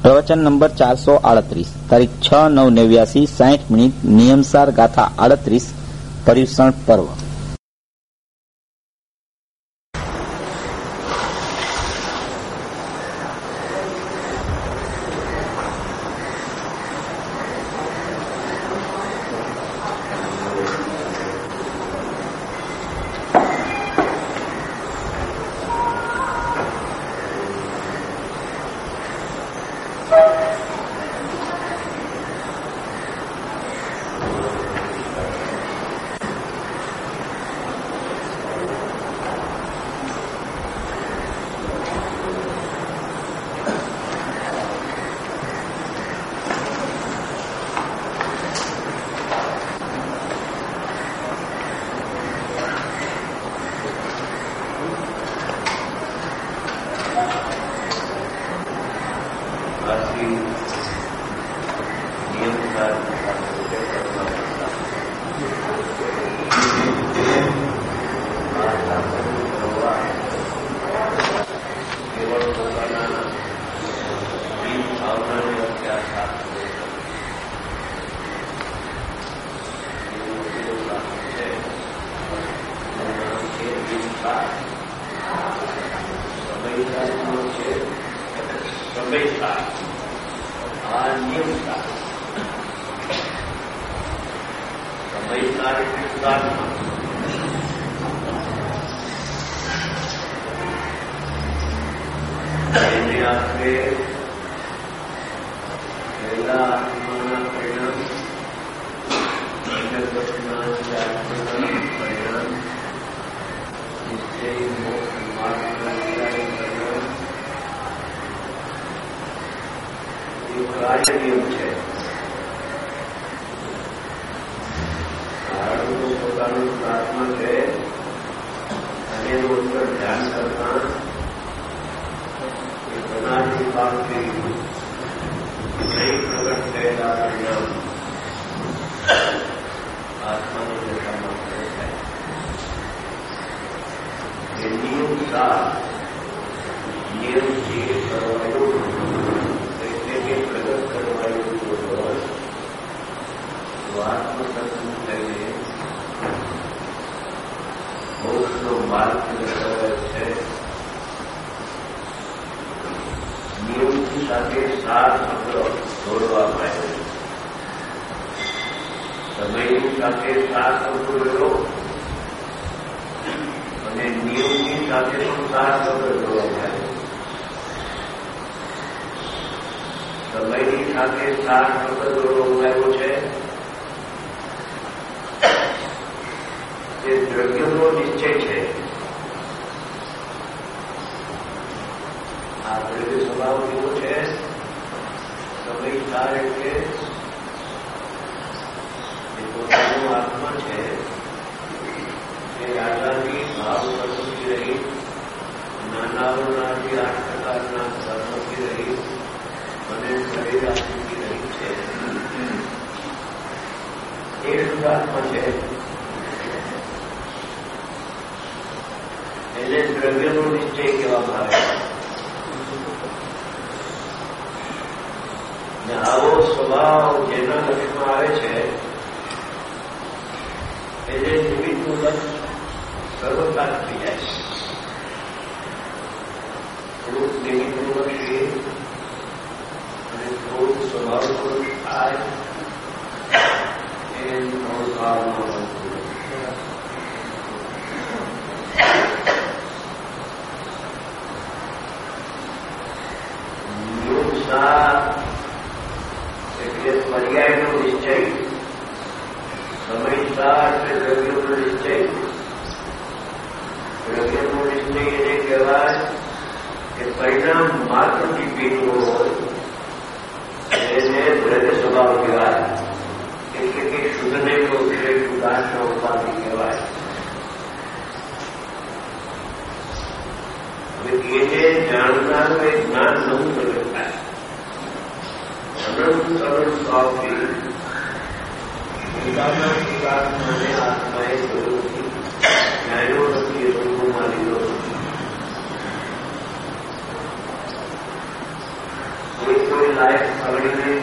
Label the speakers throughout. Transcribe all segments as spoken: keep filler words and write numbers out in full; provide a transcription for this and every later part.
Speaker 1: प्रवचन नंबर चार सौ आड़तरीस तारीख छह नौ नेव्यासी साठ मिनिट नियमसार गाथा आड़तरीस पर्युषण पर्व।
Speaker 2: कोई कोई લાયક સમજીને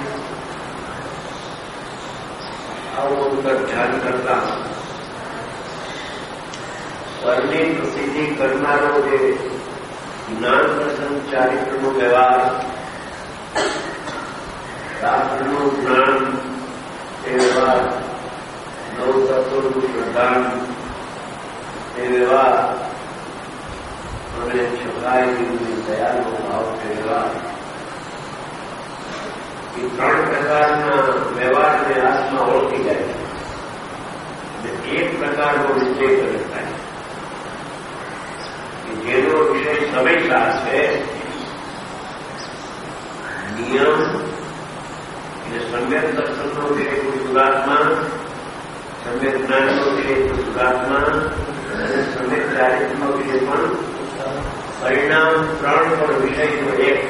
Speaker 2: આવું ઉપર ધ્યાન કરતા પરની પ્રસિદ્ધિ કરનારો જે જ્ઞાન પ્રસંગ ચારિત્રનો વ્યવહાર, શાસ્ત્રનું જ્ઞાન એ વ્યવહાર, નવ તત્વોનું પ્રધાન એ વ્યવહાર અને છકાયેલી દયાનો ભાવ એ વ્યવહાર, એ ત્રણ પ્રકારના વ્યવહારને હાથમાં ઓળખી જાય છે. એક પ્રકારનો નિશ્ચય કરી થાય કે જેનો વિષય સમયસાર છે. નિયમ એટલે સમ્યક દર્શનનો વિષય કોઈ સુધાત્મા, સમ્યક જ્ઞાનનો વિષય કોઈ સુધાત્મા અને સમ્યક ચારિત્રનો વિષય પણ પરિણામ ત્રણ પણ વિષયનો એક.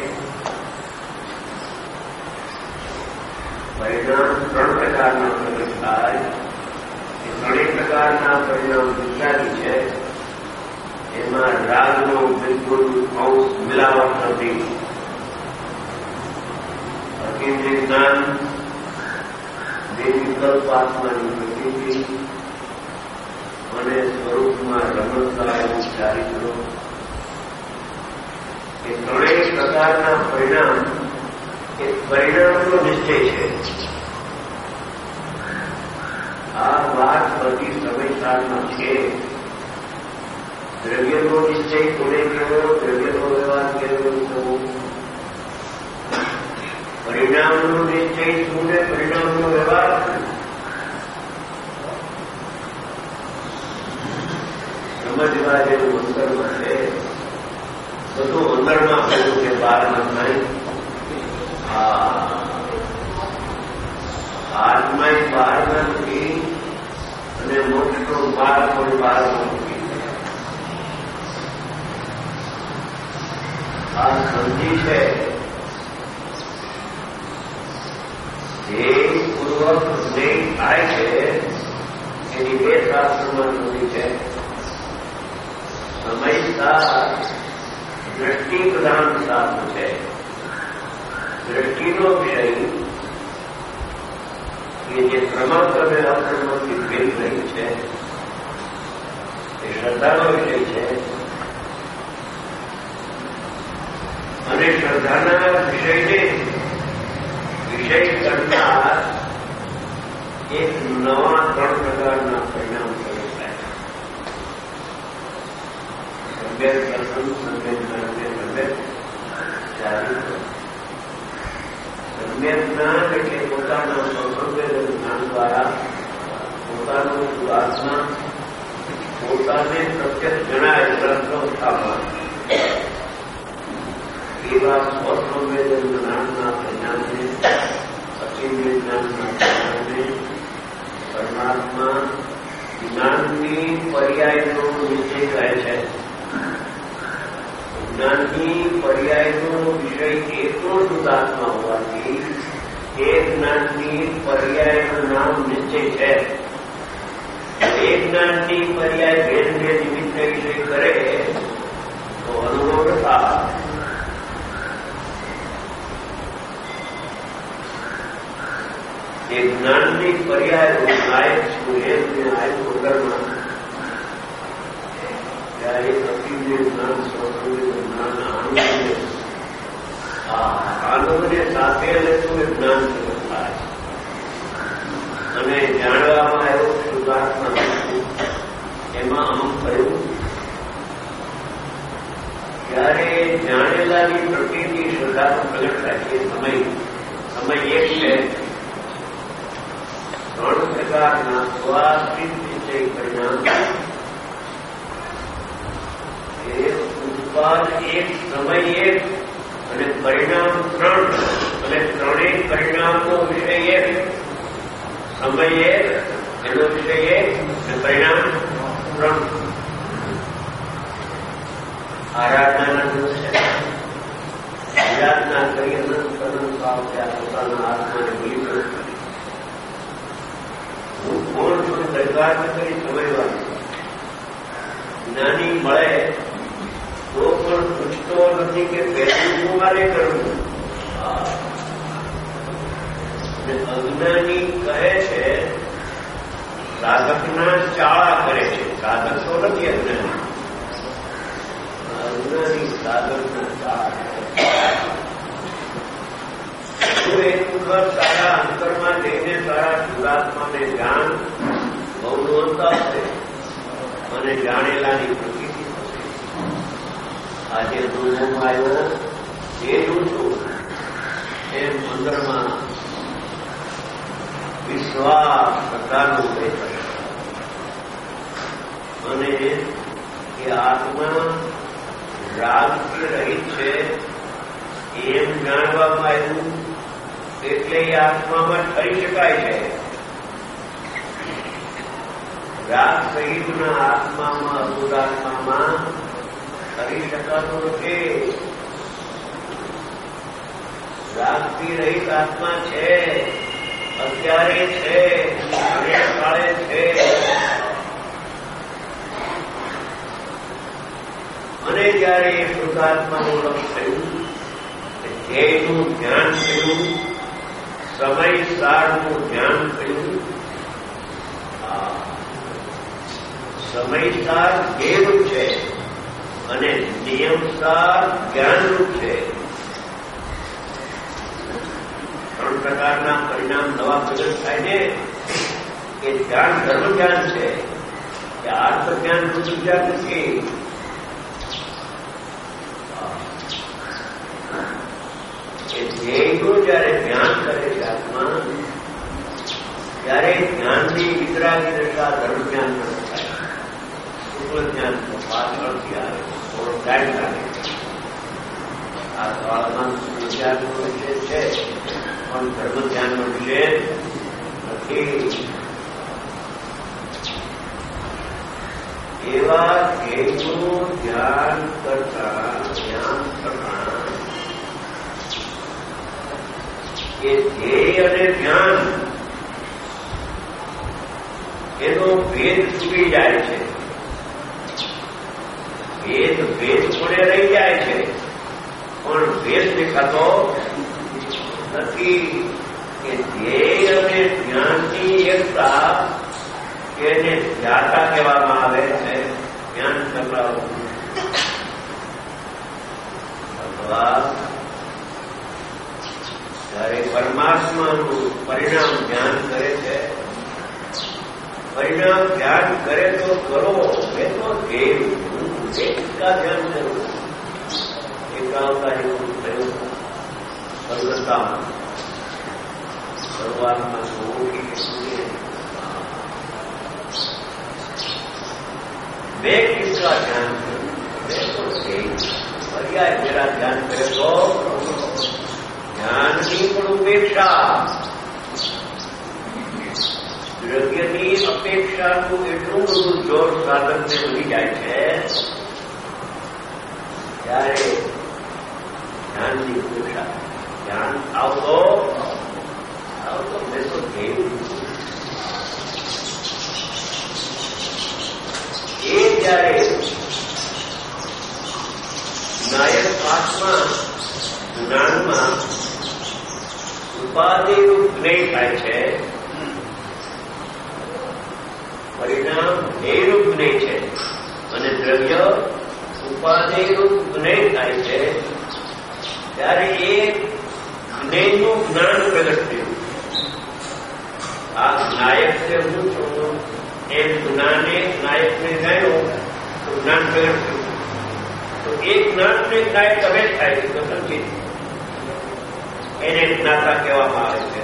Speaker 2: પરિણામ ત્રણ પ્રકારના પ્રગટ થાય. એ ત્રણેય પ્રકારના પરિણામ વિચારી છે. એમાં રાગનો બિલકુલ અંશ મિલાવટ નથી. અકેન્દ્રિય જ્ઞાન, નિર્વિકલ્પાત્માની પ્રકૃતિ અને સ્વરૂપમાં રમણતા એવું ચારિત્રો, એ ત્રણેય પ્રકારના પરિણામ એ પરિણામનો નિશ્ચય છે. આ વાત બધી સમયસારમાં છે. દ્રવ્યનો નિશ્ચય કોને કેવો, દ્રવ્યનો વ્યવહાર કેવો થવો, પરિણામનો નિશ્ચય શું ને પરિણામનો વ્યવહાર. સમજવા જેવું અંદરમાં છે. બધું અંદરમાં થયું કે બહારમાં થાય. આત્મા બહાર નથી અને મોક્ષનો માર્ગ પણ બહાર નથી. આ સમજી છે જે પૂર્વક જ્ઞેય થાય છે એની બે શાસ્ત્રમાં સુધી છે. સમયસાર દ્રષ્ટિ પ્રધાન શાસ્ત્ર છે. દ્રષ્ટિનો વિષય કે જે ક્રમાંક અને અક્રમથી ભેદ રહી છે એ શ્રદ્ધાનો વિષય છે. અને શ્રદ્ધાના વિષયને વિષય કરતા એક નવા ત્રણ પ્રકારના પરિણામ કરી થાય. સમ્યક દર્શન, સમ્યક જ્ઞાન, સમ્યક ચારિત્ર. સમ્યક જ્ઞાન એટલે પોતાના સંવેદન જ્ઞાન દ્વારા પોતાનું સુઆત્મા પોતાને પ્રત્યક્ષ જણાય ગ્રંથોત્થામાં એવા સ્વસંવેદન જ્ઞાનના પરિણામને, અચિંત્ય જ્ઞાનના પરિણામને પરમાત્મા જ્ઞાનની પર્યાયનો નિશ્ચય કહે છે. જ્ઞાનની પર્યાયનો વિષય એટલો શુદ્ધાત્મા હોવાથી એ જ્ઞાનની પર્યાયનું નામ નિશ્ચય છે. એ જ્ઞાનની પર્યાય ભેદને નિમિત્ત વિષય કરે તો અનુભવ થતા. એ જ્ઞાનની પર્યાય નાયક છું એમ નાયક વગરમાં ત્યારે અતિને જ્ઞાન સ્વરૂપ જ્ઞાન આનંદ આનંદને સાથે લેતું એ જ્ઞાન સ્વરૂપ થાય. અને જાણવામાં આવ્યો શુદ્ધાત્મા એમાં અમુક થયું ત્યારે જાણેલાની પ્રકૃતિ શ્રદ્ધાનો પ્રગટ થાય છે. સમય સમય એક છે. ત્રણ પ્રકારના સ્વાશ્રિત નિશ્ચય પરિણામ ઉત્પાદ એક, સમય એક અને પરિણામ ત્રણ. અને ત્રણેય પરિણામનો વિષય એક. સમય એક, એનો વિષય એક અને પરિણામ ત્રણ. આરાધનાના દિવસે આરાધના કરી અનંત અનંત ભાવ ત્યાં પોતાના આત્માને ભૂલી ગયો. હું કોણ છું દરકાર કરી સમજવાનું. જ્ઞાની મળે તો પણ પૂછતો નથી કે પહેલું હું મારે કરવું. અજ્ઞાની કહે છે સાધકના ચાળા કરે છે. સાધક તો નથી અજ્ઞાની. અજ્ઞાની સાધકના ચાળા કરે એક વખત તારા અંતરમાં જઈને તારા શુદ્ધાત્માને જાણ બહુ અંતર છે અને જાણેલાની પ્રકૃતિ થશે. આજે અનુભવ આવ્યો એ જોઉં છું એમ અંદરમાં વિશ્વાસ પ્રકારનો ઉદય થશે અને એ આત્મા રાગથી રહિત છે એમ જાણવામાં આવ્યું એટલે એ આત્મામાં ઠરી શકાય છે. રાગ સહિતના આત્મામાં અસુરાત્મામાં ઠરી શકાતું નથી. રાગથી રહિત આત્મા છે, અત્યારે છે, કાળે છે અને જયારે એ શુદ્ધાત્માનું લક્ષ થયું, ધ્યેયનું ધ્યાન થયું, સમયસારનું ધ્યાન થયું. સમયસાર ધ્યેયરૂપ છે અને નિયમસાર જ્ઞાનરૂપ છે. ત્રણ પ્રકારના પરિણામ નવા પ્રગટ થાય છે. એ ધ્યાન ધર્મ જ્ઞાન છે, કે આત્મ જ્ઞાન નું જ્ઞાન નથી. એ ધ્યેયનું જયારે ધ્યાન કરે છે આત્મા, ત્યારે જ્ઞાનની વિતરાગી દશા ધર્મ જ્ઞાન પ્રગટ થાય. શુક્લ જ્ઞાન પાછળથી આવે, થોડો ટાઈમ લાગે. આ સવાલમાં વિચારનો વિષય છે પણ ધર્મ ધ્યાનનો વિષય નથી. એવા ધ્યેયનું ધ્યાન કરતા ધ્યાન કરતા એ ધ્યેય અને ધ્યાન એનો ભેદ છૂટી જાય છે. ભેદ ભેદ પડે રહી જાય છે પણ ભેદ દેખાતો નથી. કે ધ્યેય અને જ્ઞાનની એકતા એને ધ્યાતા કહેવામાં આવે છે. જ્ઞાન કરતા અથવા જયારે પરમાત્માનું પરિણામ ધ્યાન કરે છે, પરિણામ ધ્યાન કરે તો કરો, એ તો ધ્યેય એકા ધ્યાન કરવું. એકાવતારી થયું સર્વતામાં શરૂઆતમાં જોવું બે કિસ્સા ધ્યાન કર્યું, બે તો પર્યાય જરા ધ્યાન કરે તો જ્ઞાનની પણ ઉપેક્ષા, દ્રવ્યની અપેક્ષાનું એટલું બધું જોર સાધનને બની જાય છે ત્યારે જ્ઞાનની ઉપેક્ષા. ધ્યાન આવતો આવતો મેં તો કેવું એ જયારે નાયક આત્મા જ્ઞાનમાં ઉપાધિરૂપ જ્ઞેય થાય છે, પરિણામ ધ્યેયરૂપ જ્ઞેય છે અને દ્રવ્ય ઉપાધિરૂપ જ્ઞેય થાય છે, ત્યારે એ જ્ઞેયનું જ્ઞાન પ્રગટ થયું. આ નાયક છે હું છું એમ જ્ઞાને નાયકને જાણ્યો તો જ્ઞાન પ્રગટ થયું. તો એ જ્ઞાનને નાયક તમે થાય છે તો સમજી એને જ્ઞાતા કહેવામાં આવે છે.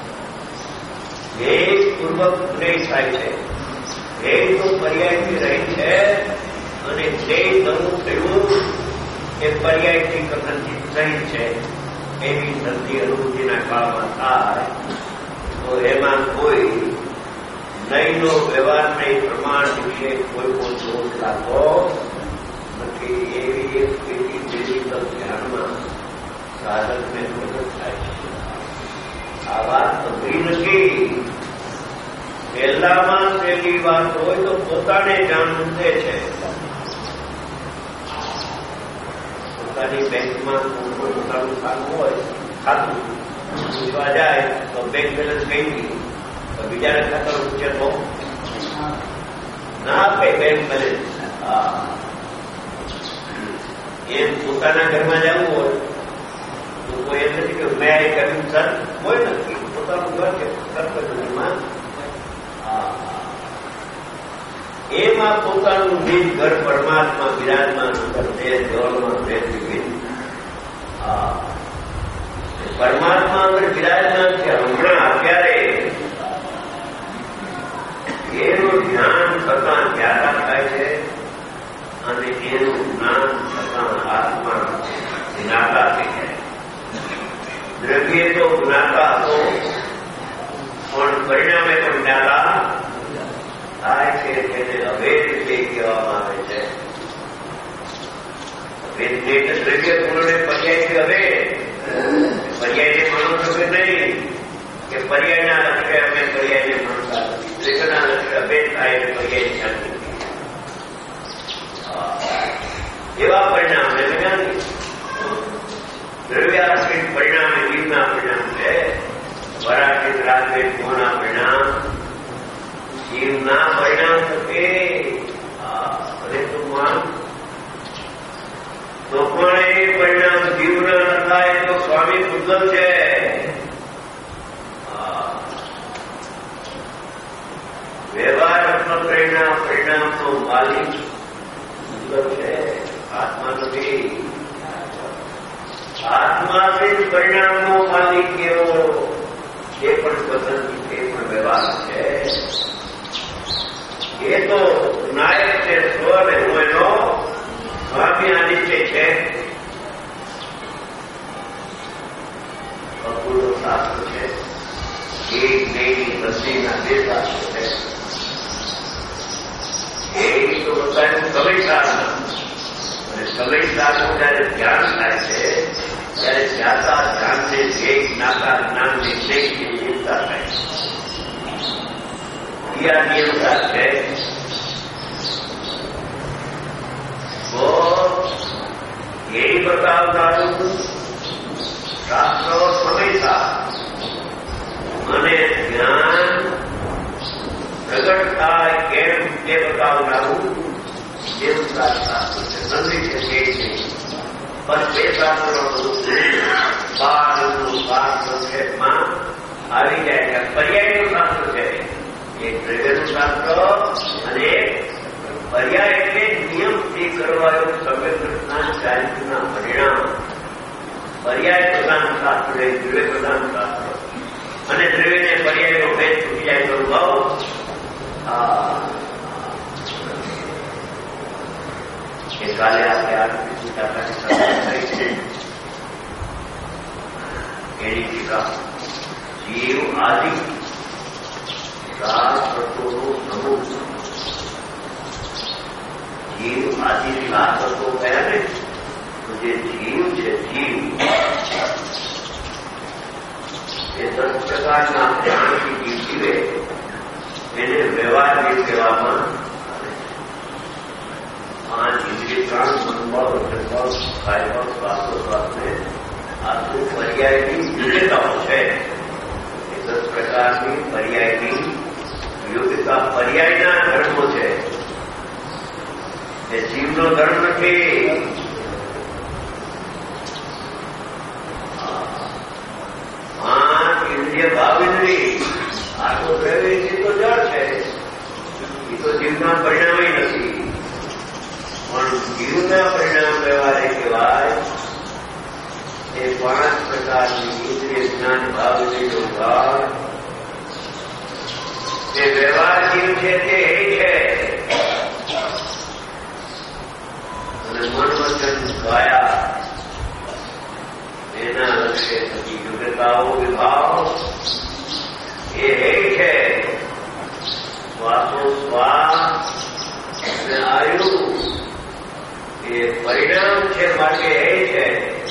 Speaker 2: ધ્યેય પૂર્વક જ્ઞેય થાય છે, ધ્યેય તો પર્યાયથી રહી છે અને ધ્યેય નવું થયું એ પર્યાયથી કથનથી સહિત છે. એવી સંધિ અનુભૂતિના કાળમાં થાય તો એમાં કોઈ નહીંનો વ્યવહાર નહીં, પ્રમાણ વિશે કોઈ કોઈ દોષ લાગતો નથી. એવી એક સ્થિતિ ફિઝિકલ ધ્યાનમાં સાધકને પ્રગટ થાય છે. આ વાત અઘરી નથી. પહેલામાં પહેલી વાત હોય તો પોતાને જાણવું છે. પોતાની બેંકમાં પોતાનું ખાતું હોય, ખાતું પૂછવા જાય તો બેંક બેલેન્સ કઈ ગયું, તો બીજાને ખાતર પૂછે તો ના આપે બેંક બેલેન્સ. એમ પોતાના ઘરમાં જવું હોય તો કોઈ એમ નથી કે મેં એ કર્યું સર, કોઈ નથી. પોતાનું ઘર કે કર્મમાં એમાં પોતાનું નિજ ઘર પરમાત્મા બિરાજમાન દેહ જળમાં ભેદ વિભિન્ન. પરમાત્મા અંદર બિરાજમાન છે. હમણાં અત્યારે એનું ધ્યાન થતા જ્ઞાતા થાય છે અને એનું જ્ઞાન થતા આત્મા જ્ઞાતા થઈ જાય. દ્રવ્ય તો જ્ઞાતા હતો પણ પરિણામે પણ જ્ઞાતા થાય છે. તેને અભેદ વિષય કહેવામાં આવે છે. દ્રવ્ય પૂર્ણ પર્યાય હવે પર્યાયને માનો છો કે નહીં, કે પર્યાયના લક્ષ્ય અમે પર્યાયને માનતા નથી. દ્રવ્યના લક્ષ્ય અભેદ થાય એટલે પર્યાય ધ્યાન નથી. એવા પરિણામ એટલે નથી. દ્રવ્યાશ્રિત પરિણામ એ જીવના પરિણામ છે. પરાશ્રિત રાગદ્વેષ મોહના પરિણામ જીવના પરિણામ થકે. અને તું તો પણ એ પરિણામ જીવના ન થાય તો સ્વામી પૂજલ છે. વ્યવહાર ત્રણના પરિણામનો માલિક પૂજલ છે, આત્મા નથી. આત્માથી પરિણામનો માલિક કેવો એ પણ પસંદ, એ પણ વ્યવહાર છે. એ તો નાયક છે સ્વ ને હું એનો સ્વામી અનિશ્ચય છે. અપૂર્વ શાસ્ત્ર છે. એક નૈની બસ્તીના બે શાસ્ત્રો છે. એક તો બધાનું સમયસારના અને સમયસારનું જયારે ધ્યાન થાય છે ત્યારે જ્ઞાતા ધ્યાનને જે જ્ઞાતા જ્ઞાનને જે એકતા થાય છે. આ નિયમતા છે. તો એ બતાવનારું શાસ્ત્રો સમયતા અને જ્ઞાન પ્રગટ થાય કેમ તે બતાવનારું નિયમતા શાસ્ત્ર છે. નથી છે તે નહીં, પણ બે શાસ્ત્રો બારનું બાર સંક્ષેપમાં આવી જાય છે. પર્યાયનું શાસ્ત્ર છે. એક દ્રવ્યનું શાસ્ત્ર અને એક પર્યાય એટલે નિયમથી કરવાનું સમ્યકના ચારિત્રના પરિણામ. પર્યાય પ્રધાન શાસ્ત્ર એ દ્રવ્ય પ્રધાન શાસ્ત્ર અને દ્રવ્યને પર્યાયનો ભેદ છૂટી જાય તો ભાવ એ કાલે આપણે આરતી થઈ છે. એની ટીકા જીવ આદિ સાત તત્વોનો સમૂહ. જીવ આદિ સાત તત્વો કયા ને તો જે જીવ છે, જીવ એ દસ પ્રકારના ધ્યાનથી જીવ જીવે એને વ્યવહાર જીવ કહેવામાં આવે છે. પાંચ ઇન્દ્રિય ત્રણ મનોબળ વચનબળ કાયબળ શ્વાસોશ્વાસને આટલું પર્યાયની યોગ્યતાઓ છે. એ દસ પ્રકારની પર્યાયની યોગ્યતા પર્યાયના ધર્મો છે. એ જીવનો ધર્મ નથી. પાંચ ઇન્દ્રિય ભાવ ઇન્દ્રિય આ તો દ્રવ્ય તો જળ છે. એ તો જીવના પરિણામે નથી, પણ જીવના પરિણામ વ્યવહારે કહેવાય. એ પાંચ પ્રકારની ઇન્દ્રિય જ્ઞાન ભાવ ઇન્દ્રિયનો ભાવ જે વ્યવહાર જીવ છે તે એ છે. અને મન વચન કાયા એના લક્ષ્ય થતી યોગ્યતાઓ વિભાવ એ છે. શ્વાસોશ્વાસ અને આયુ એ પરિણામ છે માટે એ છે.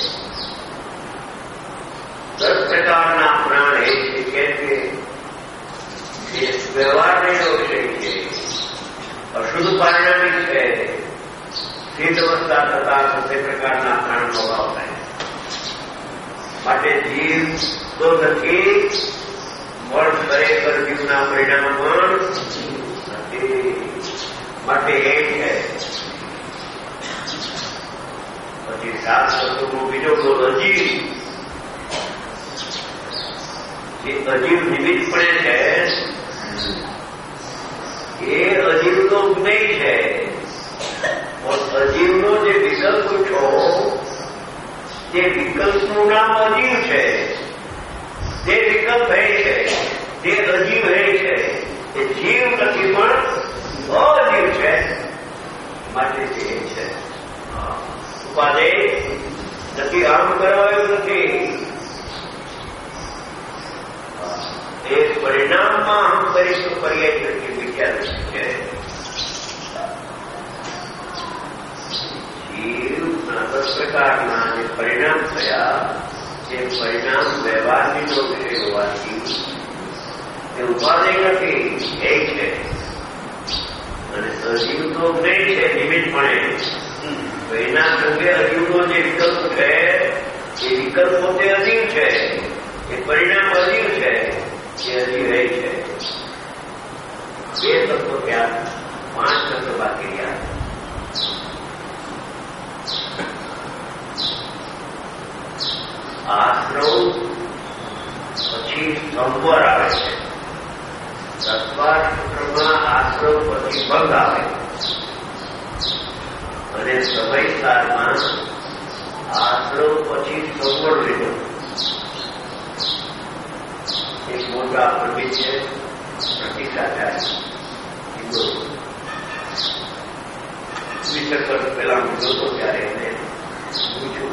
Speaker 2: દસ પ્રકારના પ્રાણ એ છે કેમ કે એ વ્યવહારનો વિષય છે, અશુદ્ધ પરિણામી છે. સ્થિત અવસ્થા થતા તે પ્રકારના પ્રાણનો ભાવ થાય. માટે જીવ તો નથી, પણ ખરેખર જીવના પરિણામ પણ નથી. માટે એ છે. પછી સાત તત્વનો બીજો બોલ અજીવ. જે અજીવ નિમિત્તપણે છે એ અજીવનો જ્ઞેય છે. પણ અજીવનો જે વિકલ્પ છો તે વિકલ્પનું નામ અજીવ છે. તે વિકલ્પ હે છે, તે અજીવ હે છે. એ જીવ નથી પણ અજીવ છે. માટે તે છે ઉપાધિ નથી. આમ કરાવ્યું નથી. એ પરિણામમાં આમ કરીશું પર્યાય તરીકે વિચાર્યું છે. જીવના દસ પ્રકારના જે પરિણામ થયા તે પરિણામ વ્યવહારની નો વિષય હોવાથી તે ઉપાધિ નથી, એ છે. અને અજીવ તો નહીં છે નિમિત્તપણે. એના સંગે અજીવનો જે વિકલ્પ છે એ વિકલ્પ પોતે અજીવ છે. એ પરિણામ અજીવ છે. એ અજીવ એ છે. બે તત્વો ત્યાં, પાંચ તત્વો બાકી રહ્યા. આશ્રવ પછી સંવર આવે છે. સત્વાર સૂત્રમાં આશ્રવ પછી ભંગ આવે અને સમયસારમાં આશ્રવ પછી સંવર લીધો. એક મોટા પંડિત છે પ્રતિકાચાર્ય હિન્દુ. વીસ વર્ષ પહેલા હું જોતો ત્યારે એને પૂછ્યું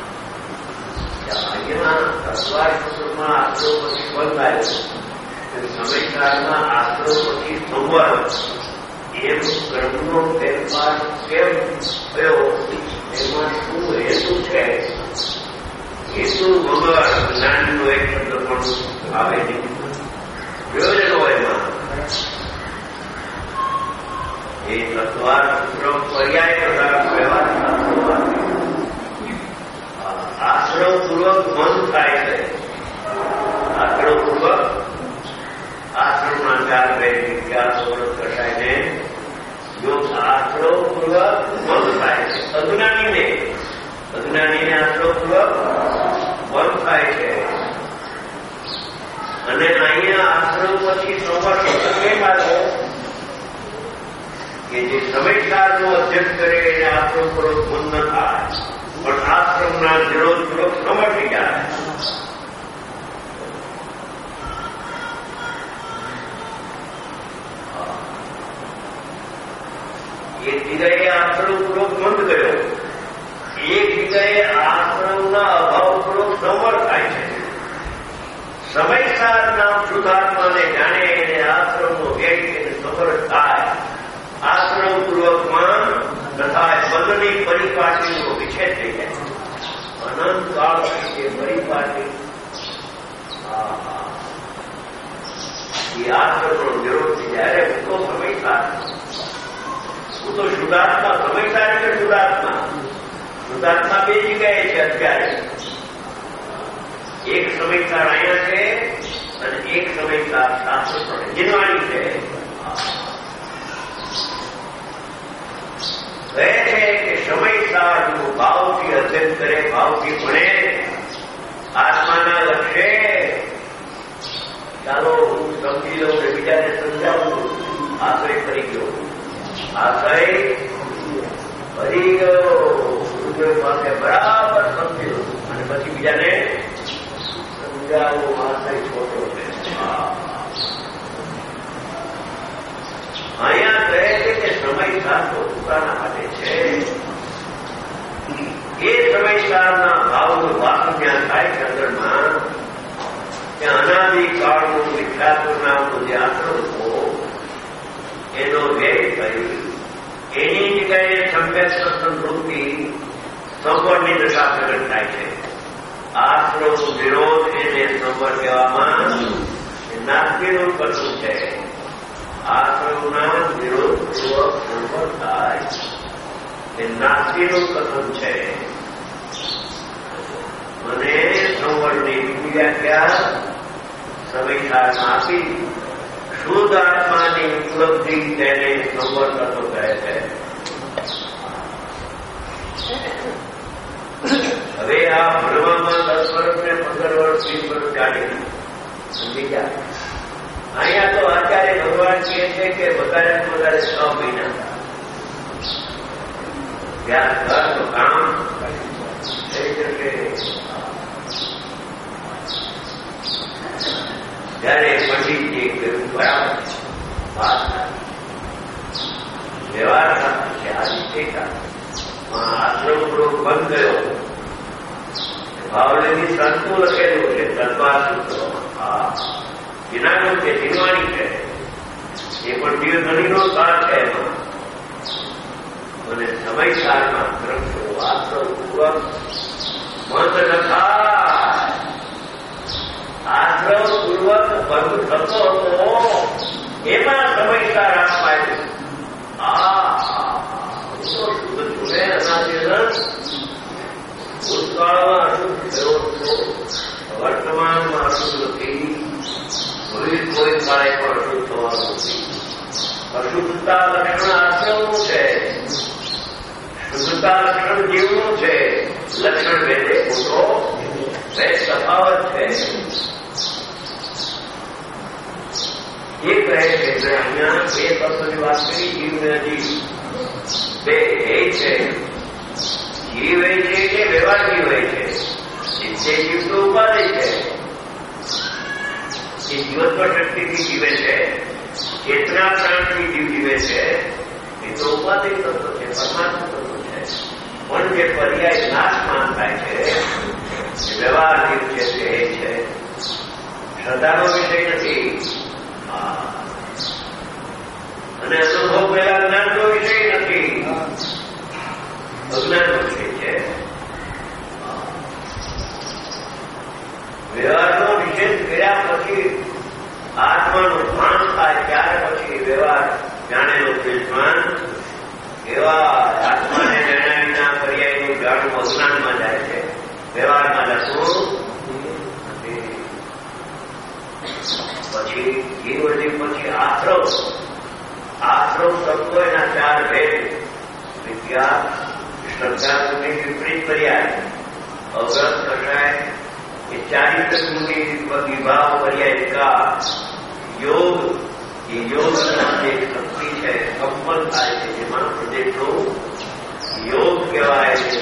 Speaker 2: અહીંયા સત્વાર સૂત્રમાં આશ્રવ પછી બંધ આવ્યો, સમયકાળમાં આશ્રવ પછી સંવર, એમ કર્મનો ફેરફાર કેમ થયો? એમાં શું હેતુ છે? હેતુ વગર જ્ઞાનનો એક શબ્દ પણ આવે નહીં. પ્રયોજનો એમાં એ સત્વાર સૂત્ર પર્યાય પ્રકાર વ્યવહાર આશ્રવ પૂર્વક મન થાય છે. આશ્રવ પૂર્વક આશ્રમના ચાર બે ચાર વર્ષ કટાય ને જો આશ્રવ પૂર્વક મન થાય છે. અજ્ઞાનીને અજ્ઞાનીને આશ્રવ પૂર્વક મન થાય છે. અને અહીંયા આશ્રમ પછી સંવર્ષણ કેમ આવ્યો કે જે સમયકાળનો અધ્યયન કરે એને આશ્રમ પૂર્વક મન ન થાય, પણ આશ્રમના વિરોધ પૂર્વક સમજી જાય. એક જગ્યાએ આશ્રમ પૂર્વક બંધ કર્યો, એક જગ્યાએ આશ્રમના અભાવ પૂર્વક સંવર થાય છે. સમયસારના શુદ્ધાત્માને જાણે એને આશ્રમનો વ્યક્તિ સંવર થાય. આશ્રમ પૂર્વકમાં તથા બંધની પરિપાટીનો વિછેદ થઈ જાય. અનંત કાળ સુધી પરિપાટી એ આશ્રમનો વિરોધ થઈ જાય. હું તો સમયસાર, હું તો શુદ્ધાત્મા. સમયસાર એટલે શુદ્ધાત્મા. શુદ્ધાત્મા બે જગ્યાએ છે અત્યારે. એક સમયસાર અહીંયા છે અને એક સમયસાર શાસ્ત્ર પડે જીનવાણી છે. કહે છે કે સમયસાર ભાવથી અધ્યયન કરે, ભાવથી ભણે, આત્માના લક્ષ્ય. ચાલો હું સમજી લઉં ને બીજાને સમજાવું. આશ્રય ફરી ગયો, આશ્રય ફરી ગયો. ગુરુદેવ પાસે બરાબર સમજી લો અને પછી બીજાને સમજાવું. આશ્રય છોટો છે. અહીંયા કહે છે કે સમયસાર તો પોતાના માટે છે. એ સમયસારના ભાવનું વાસુ જ્યાં થાય છે અંદરમાં, ત્યાં અનાદિકાળનું વિખ્યાત નામનું જે આશ્રમ હતો એનો વ્યય કરી એની જગ્યાએ સમ્યક દર્શન વૃત્તિ સંવરની દશા પ્રગટ થાય છે. આશ્રમ વિરોધ એને સંવર કહેવામાં નાસ્તિનું કથન છે. આશ્રમના વિરોધ પૂર્વક સંવર થાય એ નાસ્તિનું કથન છે. મને સંવર વર્ણની વ્યાખ્યા સવિસ્તારમાં આપી. શુદ્ધ આત્માની ઉપલબ્ધિ તેને સંવર તત્વ કહે છે. હવે આ ભણવામાં દસ વર્ષ ને પંદર વર્ષ વીસ વર્ષ ચાલી સમજી ગયા. અહીંયા તો આચાર્ય ભગવાન કહે છે કે વધારે વધારે છ મહિના ત્યાં ઘરનું કામ થઈ શકે. જયારે પછી જે કર્યું બરાબર વાત વ્યવહાર સાથે છે. આજે આશ્રમ ગૃહ બંધ ગયો. ભાવલેની સંતું લખેલું છે તત્વા સૂત્રોમાં. હા જીનાનું છે, જીનવાણી છે, એ પણ દીર્ઘનીનો સાર છે એમાં. અને સમયસારમાં ગ્રંથો આશ્રમપૂર્વક મત ન થાય. આશ્રમપૂર્વક બંધ થતો હતો એમાં સમયસાર આપવાય. આ શુદ્ધ જુએ અનાદિરસ ભૂતકાળમાં અશુદ્ધ થયો હતો, વર્તમાનમાં અશુદ્ધ નથી, ભવિષ્ય કોઈ કાળે પણ અશુદ્ધ થવાનું નથી. અશુદ્ધતા લક્ષણ આશ્રમનું છે, શુદ્ધતા લક્ષણ જીવનું છે. લક્ષણ વેદે મોટો બે તફાવત છે. એ કહે છે કે અહીંયા બે તત્વની વાત કરી. જીવ ને અજીવ બે એ છે. જીવ એ છે કે વ્યવહાર જીવ એ છે. નિત્ય જીવ તો ઉપાધિ છે. એ જીવત્વ શક્તિથી જીવે છે, ચેતના પ્રાણથી જીવ જીવે છે. એ તો ઉપાધિ તત્વ છે, પરમાત્મા તત્વ છે. પણ જે પર્યાય નાશમાન થાય છે વ્યવહાર જીવ છે તે એ છે. શ્રદ્ધાનો વિષય નથી અને અનુભવ પહેલા જ્ઞાનનો વિષય નથી, અજ્ઞાનનો વિષય છે. વ્યવહારનો નિષેધ કર્યા પછી આત્માનું ભાન થાય ત્યાર પછી વ્યવહાર જાણેલો વિદ્વાન એવા આત્માને જાણ્યા વિના પર્યાયનું જાણવું અજ્ઞાનમાં જાય છે, વ્યવહારમાં જતું પછી જીવજી પછી આશ્રમ. આશ્રમ શબ્દો એના ચાર ભેદ: વિદ્યા, શ્રદ્ધાની વિપરીત પર્યાય, અવરત કષાય, એ ચારિત્ર ગુણની વિભાવ પર્યાય વિકાસ, યોગ. એ યોગ જે શક્તિ છે કંપન થાય છે જેમાં પ્રદેશનું યોગ કહેવાય છે.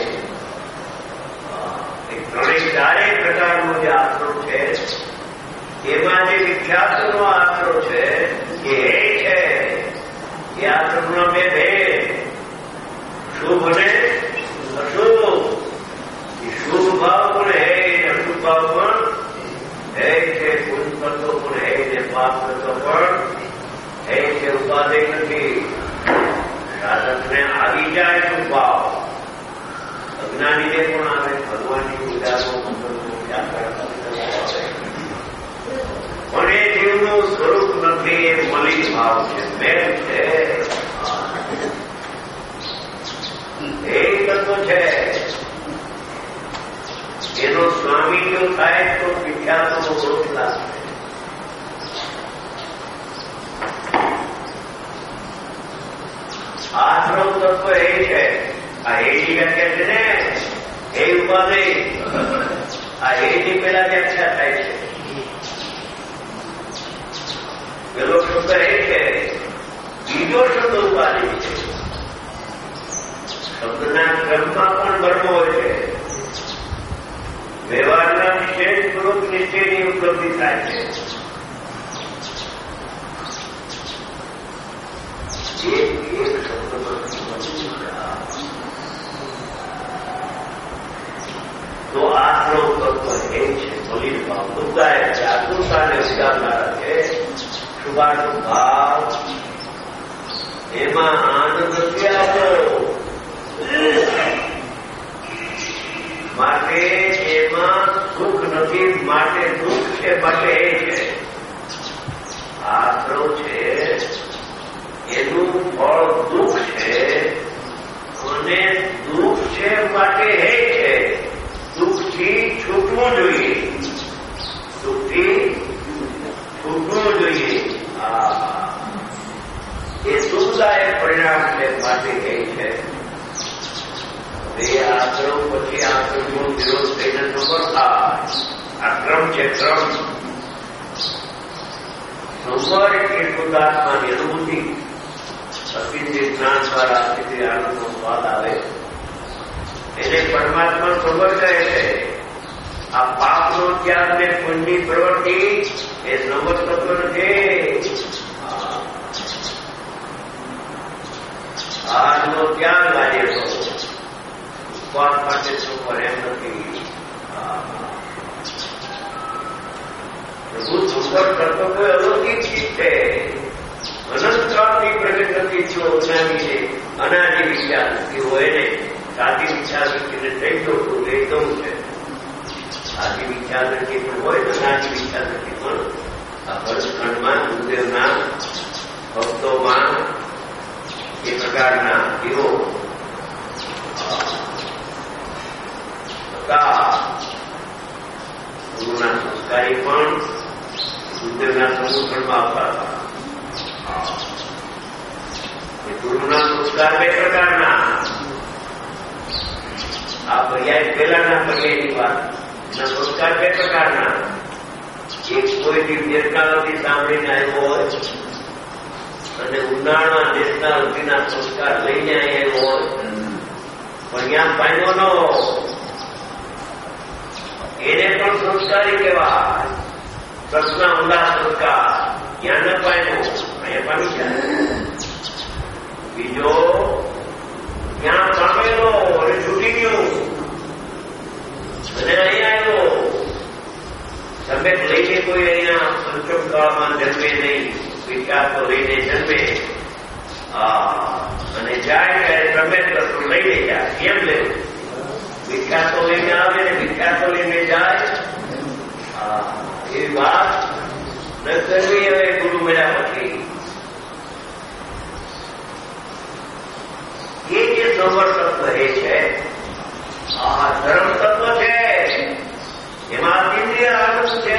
Speaker 2: એ ત્રણેય ચારેય પ્રકારનો જે આશ્રમ છે એમાં જે વિખ્યાતનો આશરો છે એ છે એ આશ્રમનો બે ભેદ: શુભ અને અશુભ. એ શુભ ભાવ પણ હે, અશુભ ભાવ પણ હે છે. પુણ્ય તત્વ પણ હે ને પાપ તત્વ પણ હે છે. ઉપાધિ નથી. સાધકને આવી જાય શુભ ભાવ, અજ્ઞાનીને પણ આવે. ભગવાનની પૂજાનો મંત્રનો પૂજા કરતા પણ એ જીવનું સ્વરૂપ નથી. એ મલિન ભાવ છે, મેલ છે, એ તત્વ છે. એનો સ્વામી જો થાય તો વિખ્યાતો મોક્ષ લાગશે. આશ્રમ તત્વ એ છે. આ એની વ્યાખ્યા છે ને, એ ઉપાધિ. આ એની પેલા વ્યાખ્યા થાય છે. પેલો શબ્દ એ છે, બીજો શબ્દ ઉપાધિ છે. શબ્દના ક્રમમાં પણ વર્ણો હોય છે. વ્યવહારના નિષેધ પૂર્વક નિશ્ચયની ઉપલબ્ધિ થાય છે. તો આશ્રમ તત્વ એ છે મલિન ભાવ, દુઃખદાયક છે, આતુરતાને ઉજાડનારા છે. શુભાશુભ ભાવ એમાં આનંદ નથી આવતો. માટે એમાં સુખ નથી, માટે દુઃખ છે, માટે એ છે. આશ્રમ છે એનું ફળ દુઃખ છે અને દુઃખ છે માટે હે છે. દુઃખથી છૂટવું જોઈએ. ભૂલવું જોઈએ. એ સુખદાયક પરિણામ છે માટે કહે છે. એ આશ્રમ પછી આશ્રમનો વિરોધ થઈને સંવર થાય. આ ક્રમ છે ક્રમ. સંવર એટલે શુદ્ધાત્માની અનુભૂતિ. અતિથી જ્ઞાન દ્વારા અતિથી આનંદનો સ્વાદ આવે એને પરમાત્મા સંવર કહે છે. આ પાપનો ત્યાગ ને પુણ્યની પ્રવૃત્તિ એ સંવર તત્વ નથી. આજનો ત્યાગ આજે ઉપવાસ માટે સંવર એમ નથી. પ્રભુ સંવર કરતો કોઈ અલૌકિક ચીજ છે. અનંતકાળની પ્રગટ નથી. જો અનાજી અનાજી વિચાર હોય ને સાદી વિચાર વ્યક્તિને થઈ જવું એ દઉં છે. સાદી વિચાર નથી પણ હોય તો અનાજી વિચાર નથી પણ આ ભરતખંડમાં ગુરુદેવના ભક્તોમાં એ પ્રકારના જીવો હતા. ગુરુના સંસ્કારી પણ ગુરુદેવના સમુખંડમાં આવતા હતા. ગુરુના સંસ્કાર બે પ્રકારના. આ પર્યાય પહેલાના પર્યાયની વાત. એના સંસ્કાર બે પ્રકારના. એક કોઈ દિવ્યકાળથી સાંભળીને આવ્યો હોય અને ઉનાળા દેશના અતિના સંસ્કાર લઈને આવ્યો હોય પણ ત્યાં પામ્યો ન એને પણ સંસ્કારી કહેવાય. સસના ઊંડા સંસ્કાર ત્યાં ન પામ્યો અહીંયા પામી જાય. બીજો ત્યાં પામેલો અને છૂટી ગયું અને અહીંયા આવ્યો. સમેત લઈને કોઈ અહીંયા પંચમ કાળમાં જન્મે નહીં. વિચાર તો લઈને જન્મે અને જાય ત્યારે સમેત રસ્તો લઈને જાય. એમ લેવું વિચાર તો લઈને આવે ને વિચાર તો લઈને જાય. એવી વાત ન કરવી હવે ગુરુ મળ્યા પછી. એ જે સંવર તત્વ એ છે આ ધર્મ તત્વ છે. એમાં ઇન્દ્રિય આનંદ છે.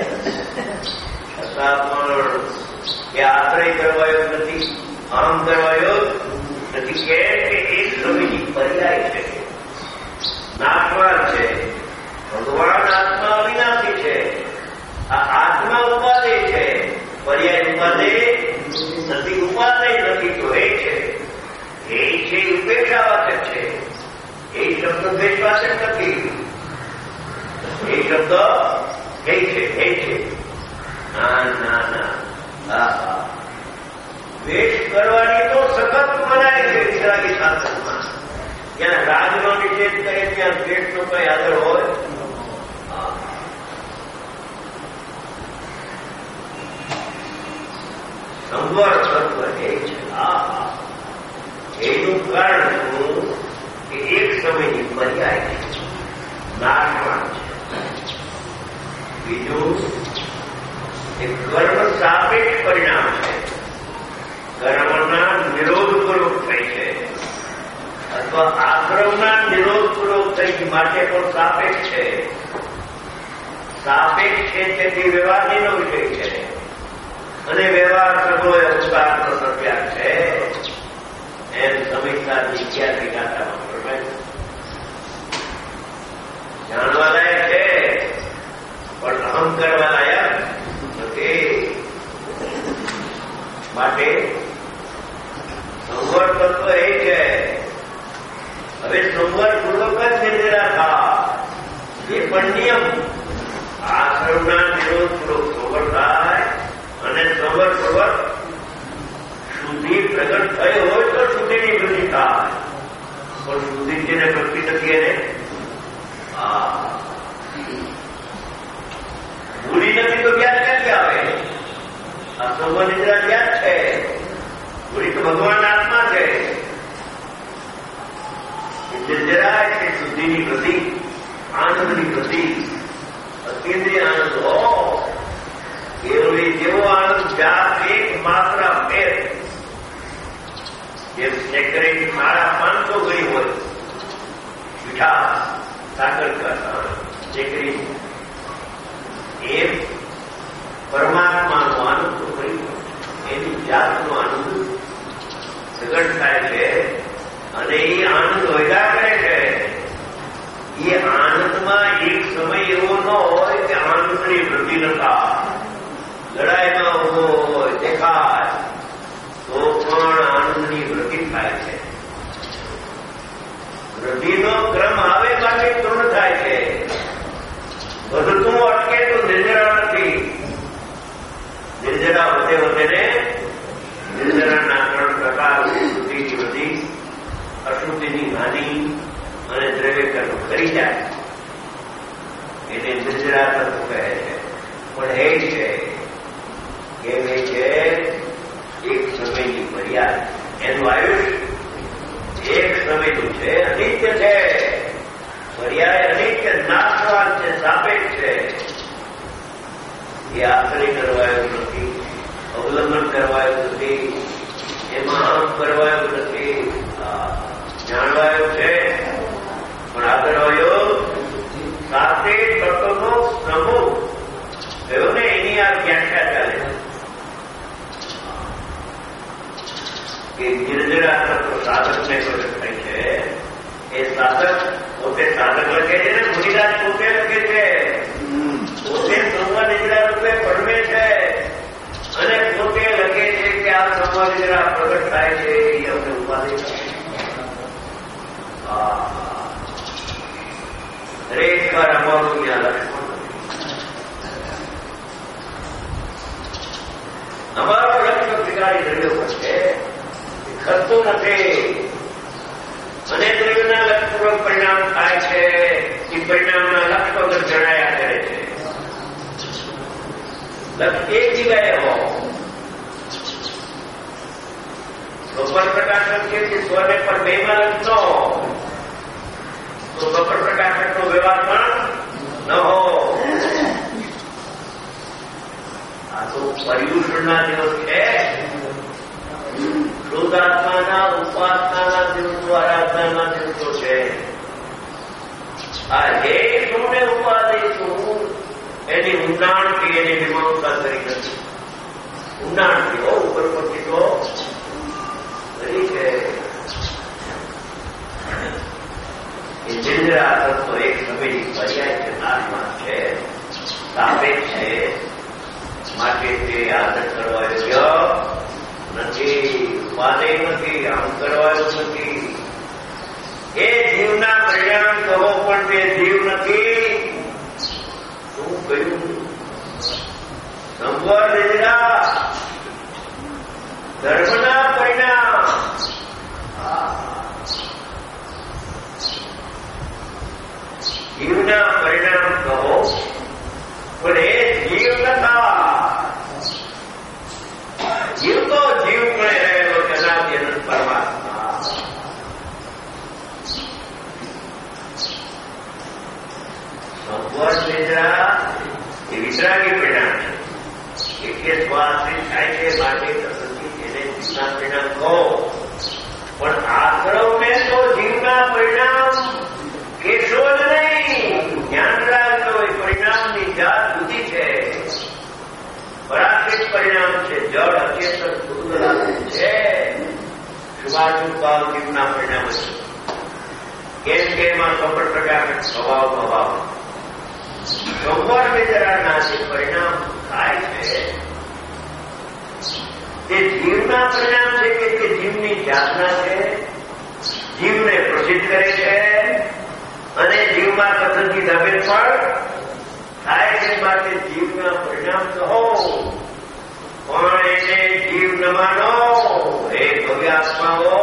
Speaker 2: છતાં પણ એ આશ્રય કરવાયો નથી. આમ કરવાયો નથી. કે એક સમયની પર્યાય છે. નાશવાન છે. ભગવાન આત્મા અવિનાશી છે. આ આત્મા ઉપાદેય છે. પર્યાય ઉપાદેય નથી. ઉપાદેય નથી તો એ છે. એ છે ઉપેક્ષાવાચક છે. એ શબ્દ દ્વેષવાચક નથી. એ શબ્દ હે છે હે છે. ના ના ના દ્વેષ કરવાની તો સખત મનાય છે. વિતરાગી શાસનમાં જ્યાં રાજનો નિષેધ કરે ત્યાં દ્વેષનો કઈ આગળ હોય. સંવર તત્વ એ છે. આ એનું કારણ શું કે એક સમયની પર્યાય છે. નાશવાન છે. બીજું એ કર્મ સાપેક્ષ પરિણામ છે. કર્મના નિરોધપૂર્વક થાય છે અથવા આશ્રમના નિરોધપૂર્વક થઈ માટે પણ સાપેક્ષ છે. સાપેક્ષ છે તેથી વ્યવહારની વિષય છે અને વ્યવહાર સગો અવતારનો સત્યાગ છે. એમ સમીક્ષા વિદ્યાર્થી ગાથામાં પ્રમાણે જાણવા લાયક છે પણ અહમ કરવા લાયક નથી. માટે સંવર તત્વ એ છે. હવે સંવર પૂર્વક જ નિર્ણય થાય એ પણ નિયમ. આશ્રમના નિરોધ પૂર્વક સંવર થાય અને સંવર પૂર્વક શુદ્ધિ પ્રગટ થઈ હોય તો શુદ્ધિની વૃદ્ધિ થાય. પણ શુદ્ધિ જેને પ્રગતિ નથી એને ભૂલી નથી તો વ્યાજ ક્યાંથી આવે? આ સંવર નિદ્રા વ્યાજ છે. ભૂલી તો ભગવાન આત્મા છે. એટલે જરાય છે શુદ્ધિની વૃદ્ધિ આનંદની વૃદ્ધિ અત્યંત્રીય આનંદ હો. કેવળી જેવો આનંદ જાત એક માત્ર ફેર જેમ સેકરેટ સાડા પાંચસો ગઈ હોય મીઠા સાગર કરતા સેકરી એમ પરમાત્માનો ઉદાસીનતા, લડાઈમાં ઉભો હોય દેખાય તો પણ આનંદની વૃદ્ધિ થાય છે. વૃદ્ધિનો ક્રમ આવે માટે પૂર્ણ થાય છે. વધતું અટકે તો નિર્જરા નથી. નિર્જરા વધે વધે ને નિર્જરાના ત્રણ પ્રકાર: શુદ્ધિની વૃદ્ધિ, અશુદ્ધિની હાનિ અને દ્રવ્યકર્મ કરી જાય. એને નિર્જરા તત્વ કહે છે. પણ એ છે કેમ એ છે એક સમયની મર્યાદા. એનું આયુષ એક સમયનું છે, અનિત્ય છે. પર્યાય અનિત્ય, નાશવાન છે, સાપેક્ષ છે. એ આશ્રય કરવાયું નથી, અવલંબન કરવાયું નથી, એમાં આમ કરવાયું નથી. જાણવાયું છે પણ આગળ આવ્યો સાથે તત્વનો સમૂહ થયો ને એની આ વ્યાખ્યા ચાલે કે નિર્જરા તત્વ સાધકને પ્રગટ થાય છે. એ સાધક પોતે સાધક લખે છે ને મુનિરાજ પોતે લખે છે. પોતે સંવ નિજરા રૂપે પરમે છે અને પોતે લખે છે કે આ સંવ નિજરા પ્રગટ થાય છે. એ અમને ઉપાધિ દરેક વાર અમારું ત્યાં લક્ષ્મણ અમારો લક્ષ્ય બિગાડી રહ્યો છે, ખરતું નથી. અને દ્રવ્યના લક્ષ્યપૂર્વક પરિણામ થાય છે. એ પરિણામના લક્ષ્ય વગર જણાયા કરે છે. લક્ષ્ય એક જગ્યાએ હો બપોર પ્રકાશક છે તે સ્વને પણ બેમાં લખતો તો બપોર પ્રકાશકનો વ્યવહાર પણ ન હો. આ તો પર્યુષણના દિવસ છે. શુદ્ધાત્માના ઉપાસનાના દિવસો, આરાધનાના દિવસો છે. આ જે શું ને ઉપાધિ શું એની ઊંડાણથી એની મીમાંસા કરી નથી. ઊંડાણથી હો, ઉપર પછી તો કરી છે. એ નિર્જરા તત્વ એક સમયની પર્યાય છે, નાશમાં છે, સાપેક્ષ છે. માટે તે આદર કરવા યોગ્ય નથી, ઉપાદેય નથી, આમ કરવાનું નથી. એ જીવના પરિણામ કહો પણ તે જીવ નથી. શું કહ્યું? સંવર નિજરા ધર્મના પરિણામ. જીવના પરિણામ કહો પણ એ જીવ નતા. જીવ તો જીવ પણ રહેલો જનાદિ અનંત પરમાત્મા. સંવર નિજરા એ વિતરાગી પરિણામ છે. એક શ્વાસથી થાય છે માટે એને જીવના પરિણામ કહો. પણ આશ્રવને તો જીવના પરિણામ કેશો જ નહીં. ધ્યાન રાખજો, એ પરિણામની જાત જુદી છે. પરાકૃત પરિણામ છે, જળ અચેતન દુર્લભ છે. શુભાશુભ ભાવ જીવના પરિણામ છે. કેમ કે એમાં કપટ પ્રકાશક સ્વભાવ ભાવ સંવર નિજરાના જે પરિણામ થાય છે તે જીવના પરિણામ છે કે તે જીવની જાતના છે. જીવને પ્રસિદ્ધ કરે છે અને જીવમાં કથનથી ધાબે પણ થાય છે. માટે જીવના પરિણામ કહો પણ એને જીવ ન માનો. એ ભવ્ય આત્માઓ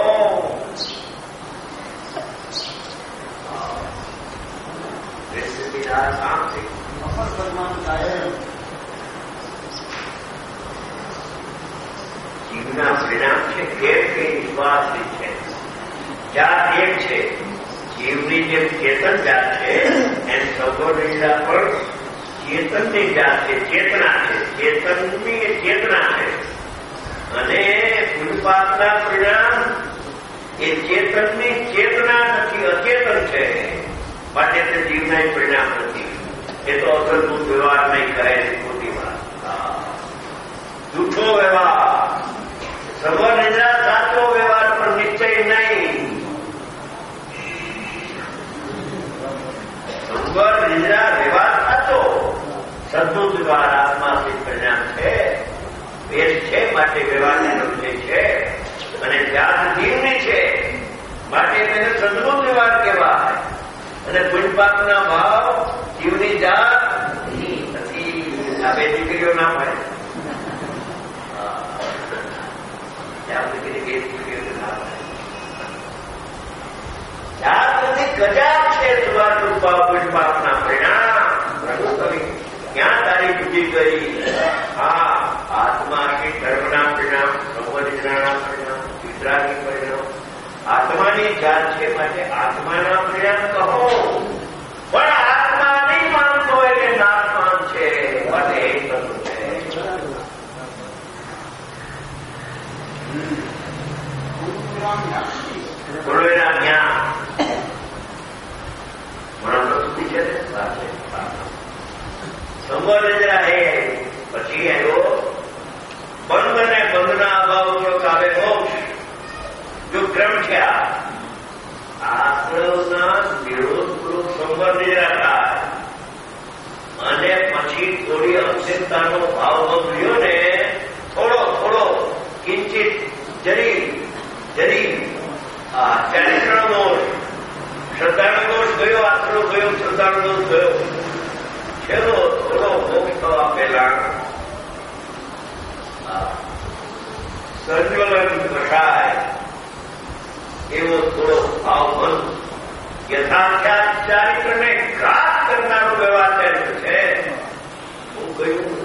Speaker 2: જીવના પરિણામ છે. કેમ કે વિશ્વાસ છે. જાત એક છે. જીવની જેમ ચેતન જાત છે એમ સગવડતા પણ ચેતનની જાત છે, ચેતના છે. ચેતનની એ ચેતના છે અને પુરુષપાતના પરિણામ એ ચેતનની ચેતના નથી, અચેતન છે. માટે તે જીવના પરિણામ નથી. એ તો અસરભૂત વ્યવહાર નહીં કરે છે, ખોટી વાત, જૂઠો વ્યવહાર. સર્વ નિદ્રા સાચો વ્યવહાર પર નિશ્ચય નહીં. સંવર નિદ્રા વ્યવહાર સાચો, સદબુદ્ધ દ્વાર આત્માથી પરિણામ છે, વેદ છે માટે વ્યવહારનો વિષય છે, અને જાત જીવની છે માટે તેને સદગુણ વ્યવહાર કહેવાય. અને પુણ્યપાપના ભાવ જીવની જાત નથી. આ બે દીકરીઓ ના મળે, ત્યાં સુધી બે દીકરીઓ ના મળે. જાત સુધી ગજાત છે પુણ્યપાપના પરિણામ. પ્રભુ કવિ ક્યાં તારી બુદ્ધિ કરી? હા, આત્મા કે ધર્મના પરિણામ, સંવર્ધનાના પરિણામ, વિતરાગી પરિણામ. આત્માની જાત છે માટે આત્માના પરિણામ કહો, પણ આત્મા નહીં માનતો હોય કે નાશમાન છે માટે એ થતું છે. બોલો એના જ્ઞાન મને સુધી છે ને સંવર્ધના હે. પછી આવ્યો બંધ અને બંધના અભાવ થયો કાવે મોક્ષ. જો ક્રમ છે આ આશ્રવના વિરોધપૂર્વક સંવર્ધના થાય અને પછી થોડી અક્ષેપતાનો ભાવ બદલ્યો ને, થોડો થોડો કિંચિત જરી જરી આ ચારિત્ર દોષ, શ્રદ્ધાનો દોષ ગયો, આશરો ગયો, શ્રદ્ધાનો દોષ ગયો, છેલ્લો થોડો મોક્ષ થવા પહેલા સંજ્વલન કશાય એવો થોડો ભાવ બંધ. યથાખ્યાત ચારિત્રને ઘાત કરનારો વ્યવહાર ચારિત્ર છે. હું કહ્યું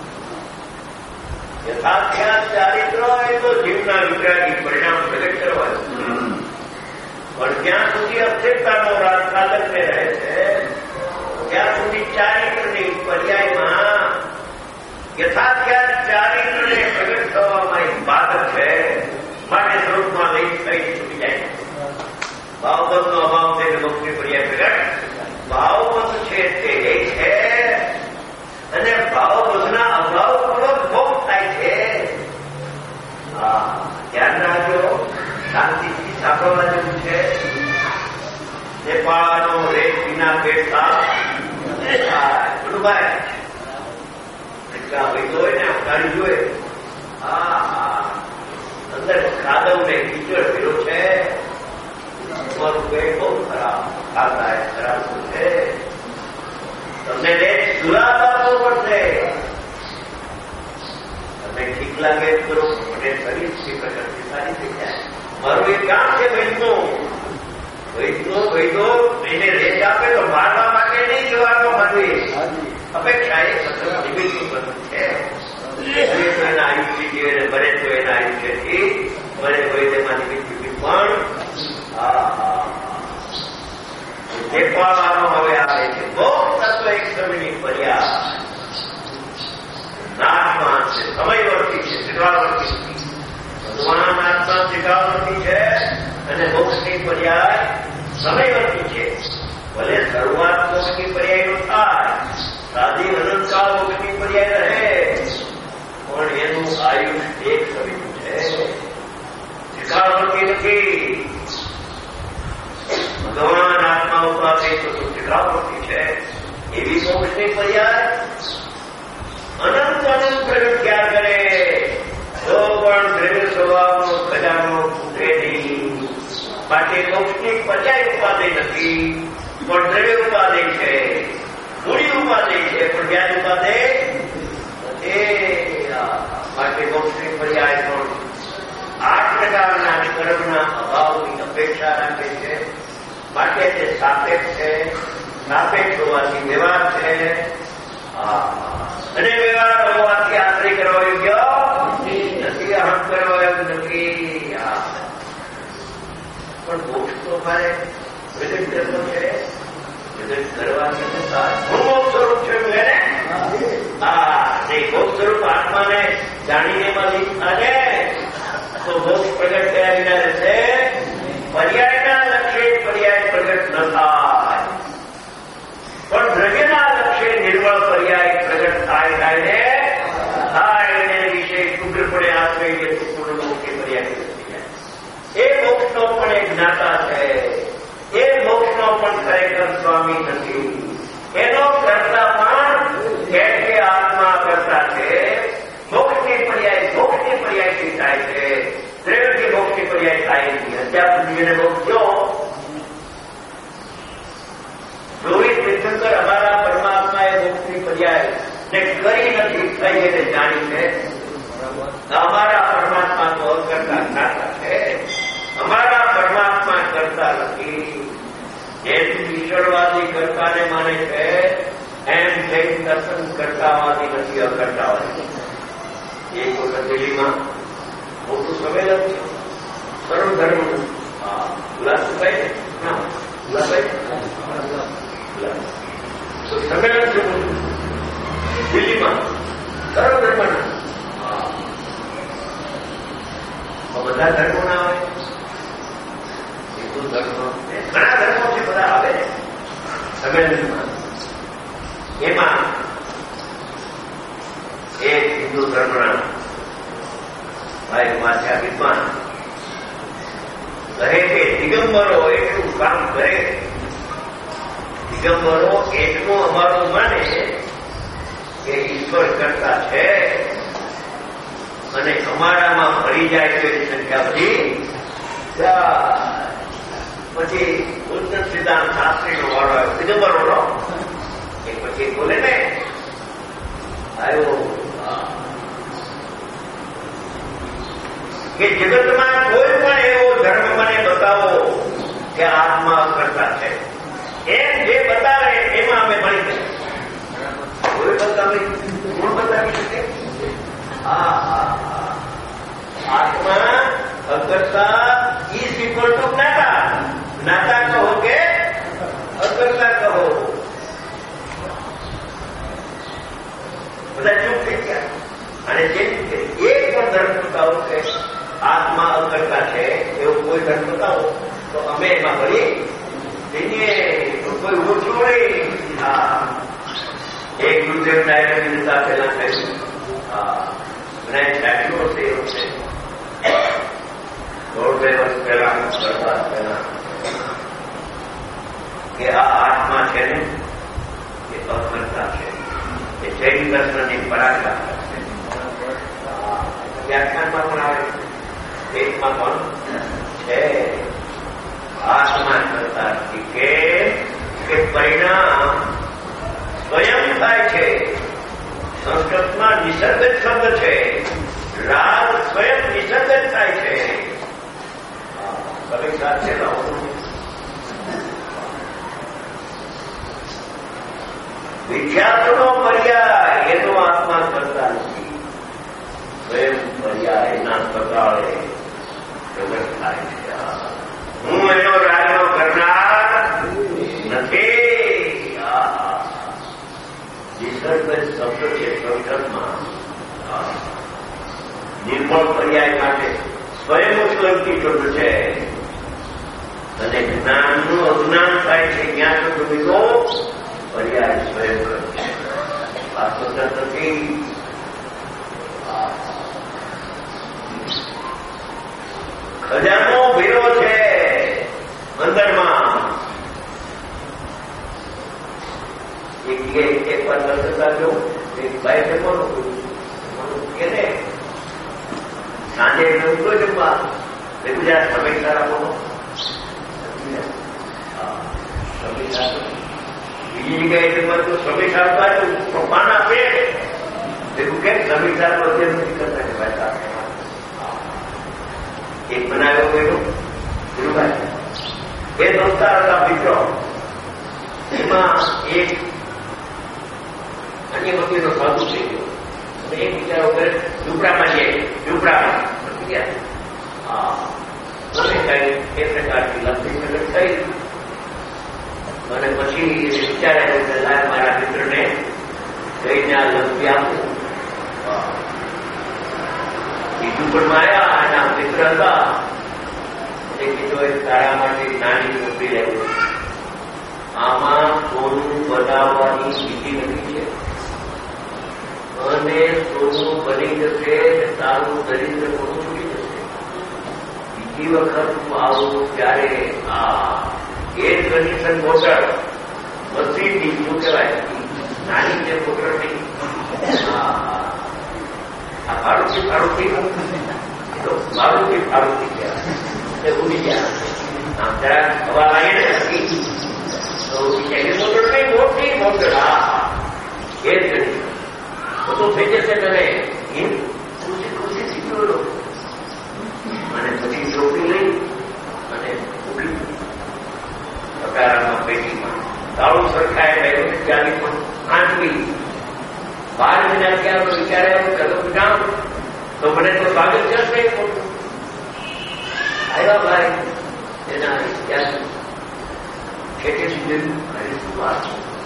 Speaker 2: યથાખ્યાત ચારિત્ર એ તો જીવના વિતરાગી પરિણામ પ્રગટ કરવાનું, પણ જ્યાં સુધી અક્ષેપતાનો રાજ સાધકને રહે છે ત્યાં સુધી ચારિત્રની પર્યાયમાં યથાખ્યાત ચારિત્રને પ્રગટ થવામાં એક બાધક છે. માટે સ્વરૂપમાં લઈ થઈ છૂટી જાય. ભાવબંધનો અભાવ થઈને મોક્ષની પર્યાય પ્રગટ. ભાવબંધ છે તે એ છે અને ભાવબંધના અભાવ પૂર્વક મોક્ષ થાય છે. હા, ધ્યાન રાખજો, શાંતિથી સાંભળવા જેવું છે. નેપાળનો રેત વિના પેટ સાફ ભાઈ વૈદો હોય ને ગાડી જોઈએ. હા, અંદર ખાદવ ને કીચડ ભેરો છે. તમારું પેટ બહુ ખરાબ ખાતા ખરાબ છે. તમને રેત સુરાવવો પડશે. તમને ઠીક લાગે કરો, મને શરીર થી પ્રગતિ સારી થઈ જાય. મારું એક કામ છે વૈદનું. વૈદનો વૈદો એને રેત આપે તો મારવા માટે નહીં જવાનો માનવી અપેક્ષા એ નિમિત્તનું બધું છે. એના આયુષ્યથી અને બને તો એના આયુષ્યથી મને વૈદ્યમાં નિમિત્ત પણ નેપાળવાનો હવે આવે છે. બહુ તત્વ એક સમયની પર્યાય નાશમાન છે, સમયવર્તી છે, શિકાવર્તી છે. ભગવાન આત્મા શિકાવર્તી છે અને મોક્ષની પર્યાય સમયવર્તી છે. ભલે શરૂઆત મોક્ષની પર્યાય નો થાય, સાદી અનંતકાળ મોક્ષની પર્યાય રહે, પણ એનું આયુષ એક સમયનું છે, શિકાવર્તી નથી. ભગવાન આત્મા ઉપાસે તો શિકાવર્તી છે. એવી મોક્ષની પર્યાય અનંત અનંત પ્રગટ્યા કરે તો પણ દ્રવ્ય સ્વભાવનો ખજાનો તૂટે નહીં. માટે મોક્ષની પર્યાય ઉપાદેય નથી, પણ દ્રવ્ય ઉપાદેય છે, મૂડી ઉપાદેય છે, પણ વ્યાજ ઉપાદેય નથી. માટે મોક્ષની પર્યાય પણ આઠ પ્રકારના કર્મના અભાવની અપેક્ષા રાખે છે. માટે તે સાપેક્ષ છે. સાપેક્ષ હોવાથી વ્યવહાર છે અને વ્યવહાર હોવાથી આશ્રય કરવા યોગ્ય નથી, અહમ કરવા યોગ્ય નથી. પણ મોક્ષ તો મારે પ્રગટ કરવો છે. પ્રગટ કરવાની હું મોક્ષ સ્વરૂપ છે એને હા તે મોક્ષ સ્વરૂપ આત્માને જાણીને એમાં લીન થાય તો મોક્ષ પ્રગટ થયા વિના રહેશે. પર્યાયના લક્ષ્ય પર્યાય પ્રગટ ન થાય, પણ દ્રવ્યના લક્ષ્ય નિર્મળ પર્યાય પ્રગટ થાય થાય ને થાય એને વિશે શુભ્રપણે આશ્રય પૂર્ણ મોક્ષની પર્યાય પ્રગટ થઈ જાય. એ મોક્ષનો પણ એક જ્ઞાતા છે. એ મોક્ષનો પણ ખરેખર સ્વામી નથી. એનો કરતા પણ કે કરતા છે મોક્ષની પર્યાય મોક્ષની પર્યાયથી થાય છે. દ્રવ્યથી મોક્ષની પર્યાય થાય નહીં. અત્યાર સુધી એને મોક્ષ જો રોહિત તીર્થંકર અમારા પરમાત્માએ મોક્ષની પર્યાય ને કરી નથી થઈ એને જાણી છે. અમારા પરમાત્મા તો કરતા જ્ઞાતા છે. અમારા પરમાત્મા કરતા નથી. જેમ ઈશ્વરવાદી કરતાને માને છે એમ જૈન દર્શન કરતાવાદી નથી, અકર્તાવાદી. એક વખત દિલ્હીમાં મોટું સંમેલન છે સર્વ ધર્મનું. હા ઉલ્લાસભાઈ ના ઉલ્લાસભાઈ સંમેલન છે દિલ્હીમાં સર્વ ધર્મના. બધા ધર્મો ના આવે, હિન્દુ ધર્મ ઘણા ધર્મો છે બધા આવે સંમેલનમાં. એમાં એક હિન્દુ ધર્મના ભાઈ માથ્યા વિદ્વાન કહે કે દિગંબરો એટલું કામ કરે, દિગંબરો એટલું અમારું માને કે ઈશ્વર કરતા છે અને અમારામાં ભળી જાય તો એની સંખ્યા બધી. પછી ઉત્તર સિદ્ધાંત શાસ્ત્રીનો વાળો આવ્યો દિગંબરોનો. એ પછી બોલે ને આવ્યો કે જગતમાં કોઈ પણ એવો ધર્મ મને બતાવો કે આત્મા કરતા છે. એમ જે બતાવે એમાં અમે મળી જાય. કોઈ બતાવી કોણ બતાવી શકે? આત્મા અકર્તા ઇઝ ઇક્વલ ટુ જ્ઞાતા. જ્ઞાતા કહો કે અકર્તા કહો. બધા ચૂપ થઈ ગયા. અને જેમ કે એક પણ ધર્મ બતાવો કે આત્મા અકર્તા છે એવું કોઈ ધર્મ બતાવો તો અમે એમાં ભરીએ જઈએ. કોઈ ઓછું નહીં. હા એક ગુરુદેવ ડાયરેક્ટ દીધા પહેલા કહ્યું. હા અને સાચું હશે એવું છે. દોઢ બે વર્ષ પહેલા કરતા પહેલા કે આ આત્મા છે ને એ અકર્તા છે. એ જૈન દર્શનની પરાકાષ્ઠા છે. વ્યાખ્યાનમાં પણ આવે, વેદમાં પણ છે. આત્મા કરતા કે પરિણામ સ્વયં થાય છે. સંસ્કૃતમાં નિસર્ગ શબ્દ છે. રાગ સ્વયં નિસર્ગ થાય છે. તમે સાથે વિખ્યાતનો પર્યાય એનો આત્મા કરતા નથી. સ્વયં પર્યાય એના પ્રકારે પ્રગટ થાય છે. હું એનો રાજનો કરનાર નથી. નિસર્ગ શબ્દ છે સંસ્કૃતમાં. નિર્મળ પર્યાય માટે સ્વયં ઉત્ક્રાંતિ શબ્દ છે. અને જ્ઞાનનું અજ્ઞાન થાય છે જ્ઞાન શબ્દ બીજો પર્યાય સ્વયં કરે છે. આ સ્વતંત્ર નથી. ખજાનો ભેરો છે અંદરમાં. એક વાર દર્શતા જો એક ભાઈ જમવાનું કે ને સાંજે નમતો જમવા ગુજરાત સમય સારા બોલો બીજી જગ્યાએ જમવા તો સમય સારા પાના પેટ એવું કેમ સમય સારા અત્યારે નથી કરતા કે ભાઈ એક બનાવ્યો ગયો ધીરુભાઈ બે દોસ્તાર હતા મિત્રો. એમાં એક અન્ય વકીલનો સાધુ થઈ ગયો. એક બિચારો વગર ઝૂંપડામાં જાય ઝૂંપડામાં ગયા. મને કઈ એ પ્રકારની લંબી પ્રગટ થઈ અને પછી વિચાર્યા મારા મિત્રને જઈને આ લંબી આપું. બીજું પણ આવ્યા અને આ મિત્ર હતા એ કીધું એક તારા માટે નાની નોકરી લેવું. આમાં સોનું બનાવવાની વિધિ નથી છે અને સોનું બની જશે તારું દરિદ્ર પણ છૂટી જશે. બીજી વખત હું આવું ત્યારે આ એર કન્ડિશન મોટર મશીનની શું કહેવાય નાની જે મોટર નહીં ફાળુથી તો મારું થી ફાળુથી ગયા એ ભૂલી ગયા. આમ જરા હવા લાગે ને હતી તો મોટર નહીં મોટી મોટર. હા એ જ ગણી બધું થઈ જશે તને એમ ખુશી ખુશી શીખ્યો. અને પછી ચોકી લઈ અને ઉભી પકારામાં પેટીમાં તાળું સરખાય રહ્યું ચાલી પણ આંટવી બાર મહિના ત્યાં વિચારે કદમ જાઉં તો મને તો સ્વાગત કરશે. આવ્યા ભાઈ એના ત્યાં ખેતી સુધી શું વાત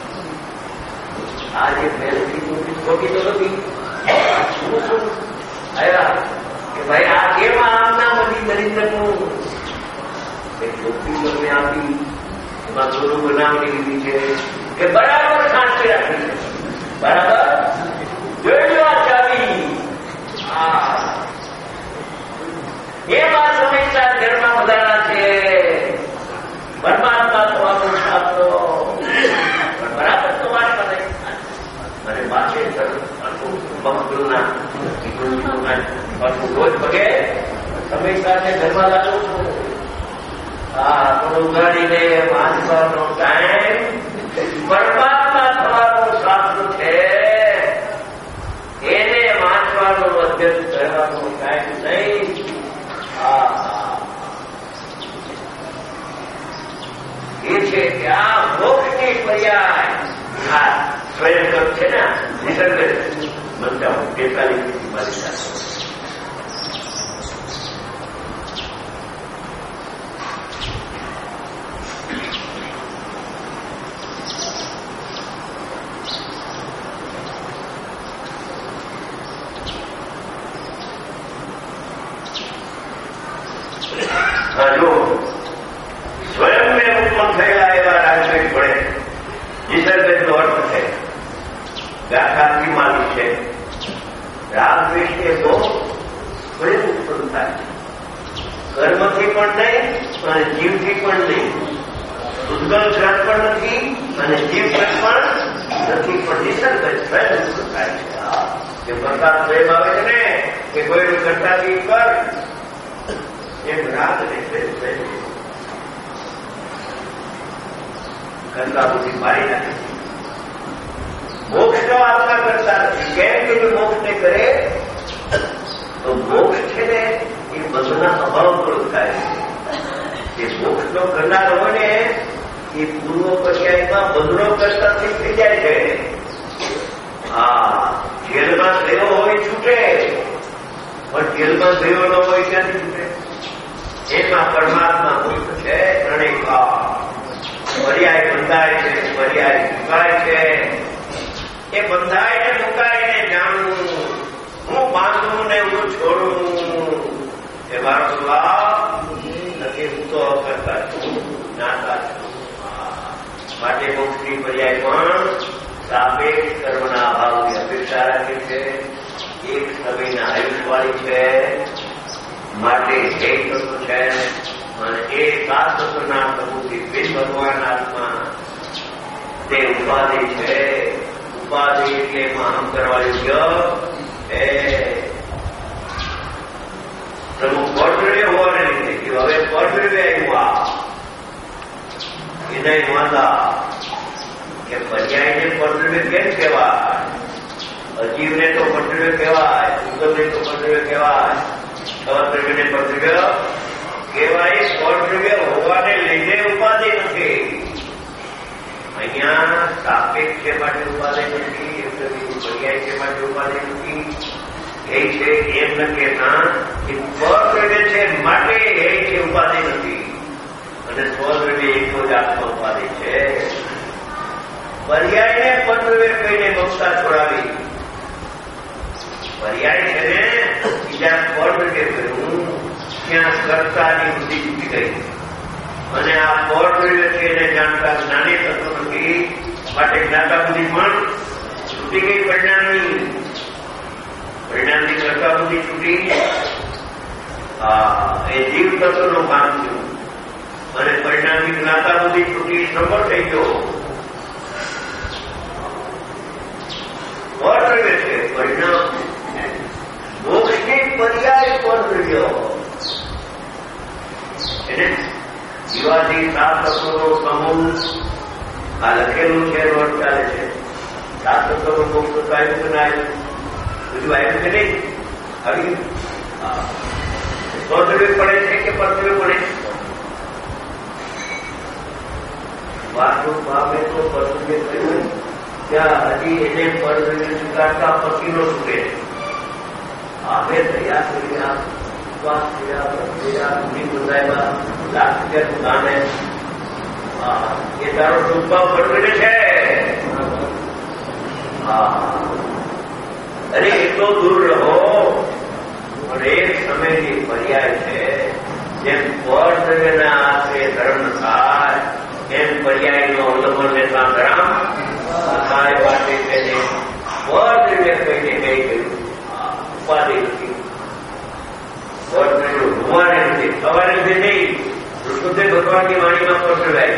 Speaker 2: આજે પહેલથી ખોટી તો નથી. શું શું આવ્યા કે ભાઈ આ કેમ આમના બધી દરિદ્રનું ચોખ્ખી તમને આપી એમાં થોડું બનાવડી લીધી છે કે બરાબર શાંતિ રાખી છે. બરાબર જોઈ લો ચાવી. હા એમાં સમયસર ઘરમાં બધાના છે. પરમાત્મા થવાનું શાસ્ત્રો પણ બરાબર તો વાત કરે અને પાછે ભક્તોના રોજ પગે સમયસર ઘરમાં લાગુ છું. હા તો ઉગાડીને વાંચવાનો ટાઈમ પરમાત્મા થવાનું શાસ્ત્ર છે એને વાંચવાનો અધ્યયન કરવાનો ટાઈમ નહીં. એ છે કે આ મોક્ષની પર્યાય આ સ્વયં છે ને નિસર્ગ બનતા બેતાલીસ મારી સાથે કર્મથી પણ નહીં અને જીવથી પણ નહીં. ઉદ્ગલ ઘટ પણ નથી અને જીવ ઘટ પણ નથી. પણ નિસર્ગ સ્વયં થાય છે. પ્રસાદ પ્રેમ આવે છે ને કે કોઈ ઘટનાથી કર એમ રાત ને કરતા બધી મારી નાખે. મોક્ષ નો આત્મા કરતા નથી. કેમ કે જો મોક્ષ ને કરે તો મોક્ષ છે ને એ બધુના અભાવ પર થાય છે. જે મોક્ષ નો કરનાર હોય ને એ પૂર્વ પર્યાયમાં બધુનો કરતાથી થઈ જાય છે. હા જેલમાં ગયો હોય છૂટે પણ જેલમાં ગયો ન હોય ક્યાંથી છૂટે. એમાં પરમાત્મા હોય તો છે ત્રણેય પર્યાય બંધાય છે પર્યાય મુકાય છે. એ બંધાય ને મુકાય ને જાણવું હું બાંધું ને હું છોડું એ મારો સ્વભાવ નથી. હું તો કરતા છું જ્ઞાતા છું. માટે મોક્ષની પર્યાય પણ સાપેક્ષ કર્મના અભાવની અપેક્ષા રાખે છે. એક સમયના આયુષવાળી છે માટે એક તત્વ છે અને એ સાત તત્વના તત્વથી બિન ભગવાન આત્મા તે ઉપાધિ છે. ઉપાધિ એટલે એમાં આમ કરવા યોગ્ય એ પ્રમુખ કર્તવ્ય હોવાને લીધે હવે કર્તવ્ય આવ્યું એને વાંધા કે પર્યાયને કર્તવ્ય કેમ કહેવાય. અજીવને તો કર્તવ્ય કહેવાય, ઉદ્ગલને તો કર્તવ્ય કહેવાય, કર્તવ્યને કર્તવ્ય કહેવાય. કર્તવ્ય હોવાને લીધે ઉપાધિ નથી. અહીંયા સાપેક્ષ છે માટે ઉપાધિ નથી. પર્યાય છે માટે ઉપાધિ નથી. એ છે એમ ન કે ના એ સ્વદ્રવ્ય છે માટે એ છે ઉપાધિ નથી. અને સ્વદ્રવ્ય એક જ આત્મા ઉપાધિ છે. પર્યાયને પરદ્રવ્ય કહીને મમતા છોડાવી. પર્યાય છે ને બીજા પરદ્રવ્ય કહ્યું ત્યાં કર્તાની બુદ્ધિ છૂટી ગઈ. અને આ પરદ્રવ્ય છે એને જાણતા જ્ઞાની થતું નથી માટે જ્ઞાતા બુદ્ધિ પણ છૂટી ગઈ. પરિણામની પરિણામની કરતા બુદ્ધિ છૂટી. એ જીવ તત્વનું કામ થયું અને પરિણામની જ્ઞાતા બુદ્ધિ છૂટી. નંબર થઈ ગયો. કર્તવ્ય છે પરિણામ. મોક્ષની બધું આવ્યું કે નહીં આવી સ્વદ્રવ્ય પડે છે કે પરદ્રવ્ય પડે વાતો ભાવે તો પરદ્રવ્ય કર્યું ત્યાં હજી એને પરદ્રવ્ય સ્વીકારતા પતિનો છૂટે હવે તૈયાર થઈ ગયા શ્વાસ થયા થયા ઊંડી બંધાયેલા લાખ રૂપિયા દુકાને એ તારો ટૂંકમાં પરદ્રવ્ય છે અરે એટલો દૂર રહો પણ એક સમયની પર્યાય છે જેમ પરદ્રવ્યના હાથે ધર્મ થાય એમ પર્યાયનો અવલંબન લેતા ધર્મ થાય માટે તેને પરદ્રવ્ય કહીને કહી ગયું ઉપાધિ નથી પરદ્રવ્ય હોવાને નથી થવાને નથી નહીં ઋષભદેવ ભગવાનની વાણીમાં પરદ્રવ્ય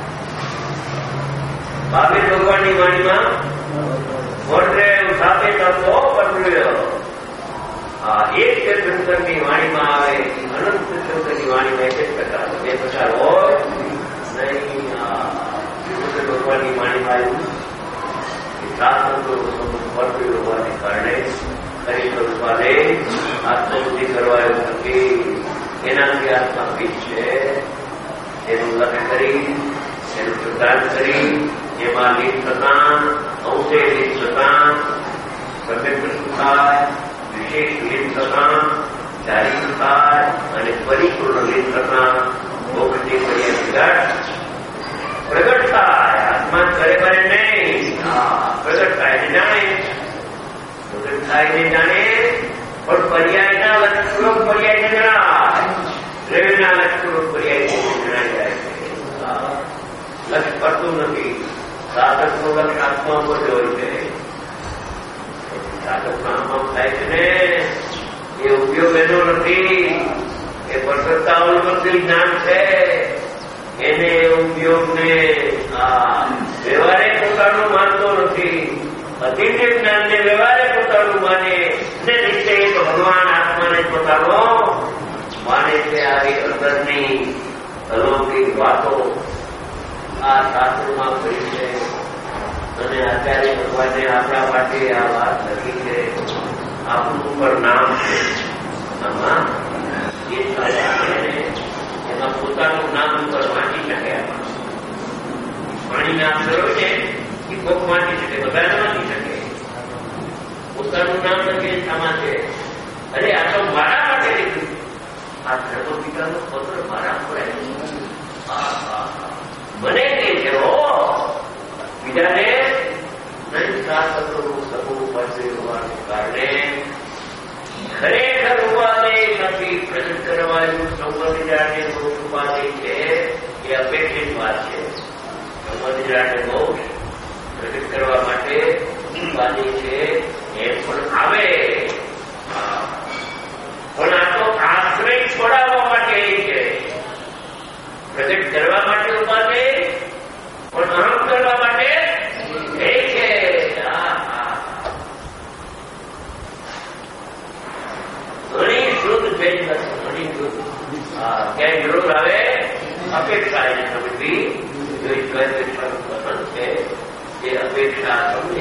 Speaker 2: ભાવિક ભગવાનની વાણીમાં પરદ્રવ્ય સાથે તત્વો પરદ્રવ્ય એક તીર્થંકરની વાણીમાં આવે અનંત તીર્થંકરની વાણીમાં એક જ પ્રકાર બે પ્રકાર હોય નહીં ભગવાનની વાણીમાં આવ્યું સાત તત્વો પરદ્રવ્ય હોવાને કારણે ખરી સ્વરૂપાને આત્મબુદ્ધિ કરવા એવું નથી એનાથી આત્મા પીઠ છે એનું લગ્ન કરી એનું પ્રદાન કરી એમાં લીન થતા અંશે લીન થતા સમ્યક થાય વિશેષ લીન થતા જારી થાય અને પરિપૂર્ણ લીન થતા મોક્ષની પર્યાય પ્રગટ થાય આત્મા કરે કરે નહીં પ્રગટ થાય ને જાણે પ્રગટ થાય ને જાણે પણ પર્યાયના લક્ષપૂર્વક પર્યાય જણાય દ્રવ્યના લક્ષપૂર્વક પર્યાય જણાઈ જાય છે લક્ષ પડતું નથી સાધકનું લક્ષ આત્મા ઉપર જ હોય છે સાધકના આત્મા થાય છે ને એ ઉપયોગ એનો નથી એ પરસત્તાવલંબનથી જ્ઞાન છે એને ઉપયોગને વ્યવહારે પોતાનું માનતો નથી અતિથ્ય જ્ઞાનને વ્યવહારે પોતાનું માને ને નિશ્ચય તો ભગવાન આત્માને પોતાનો માને છે આવી અંદરની અલૌકિક વાતો આ શાસ્ત્રોમાં કરી છે અને અત્યારે ભગવાને આપણા માટે આ વાત લખી છે આપણું ઉપર નામ છે આમાં એ એમાં પોતાનું નામ ઉપર વાંચી શકે પાણી નામ કર્યો છે એ કોક વાંચી શકે બધા વાંચી શકે પોતાનું નામ લખે આમાં છે અરે આ તો મારા માટે લીધું આ ધર્મ પિતાનો પત્ર મારા પર મને કે છે બીજાને નહીં સાત સમૂહ પાસે હોવાને કારણે ખરેખર ઉપાધિ નથી પ્રગટ કરવાનું સંબંધ જાણે મોક્ષ ઉપાધિ છે એ અપેક્ષિત વાત છે સંબંધ જાણે મોક્ષ પ્રગટ કરવા માટે ઉપાધિ છે એ પણ આવે પણ આ તો આશ્રય છોડાવવા માટે છે પ્રગટ કરવા માટે ઉપાધિ પણ અહમ કરવા માટે એ છે ઘણી શુદ્ધ ભેદ નથી ઘણી શુદ્ધ ક્યાંય જરૂર આવે અપેક્ષા એને સમજવી જો ઈશ્વર અપેક્ષાનું પસંદ છે એ અપેક્ષા તમને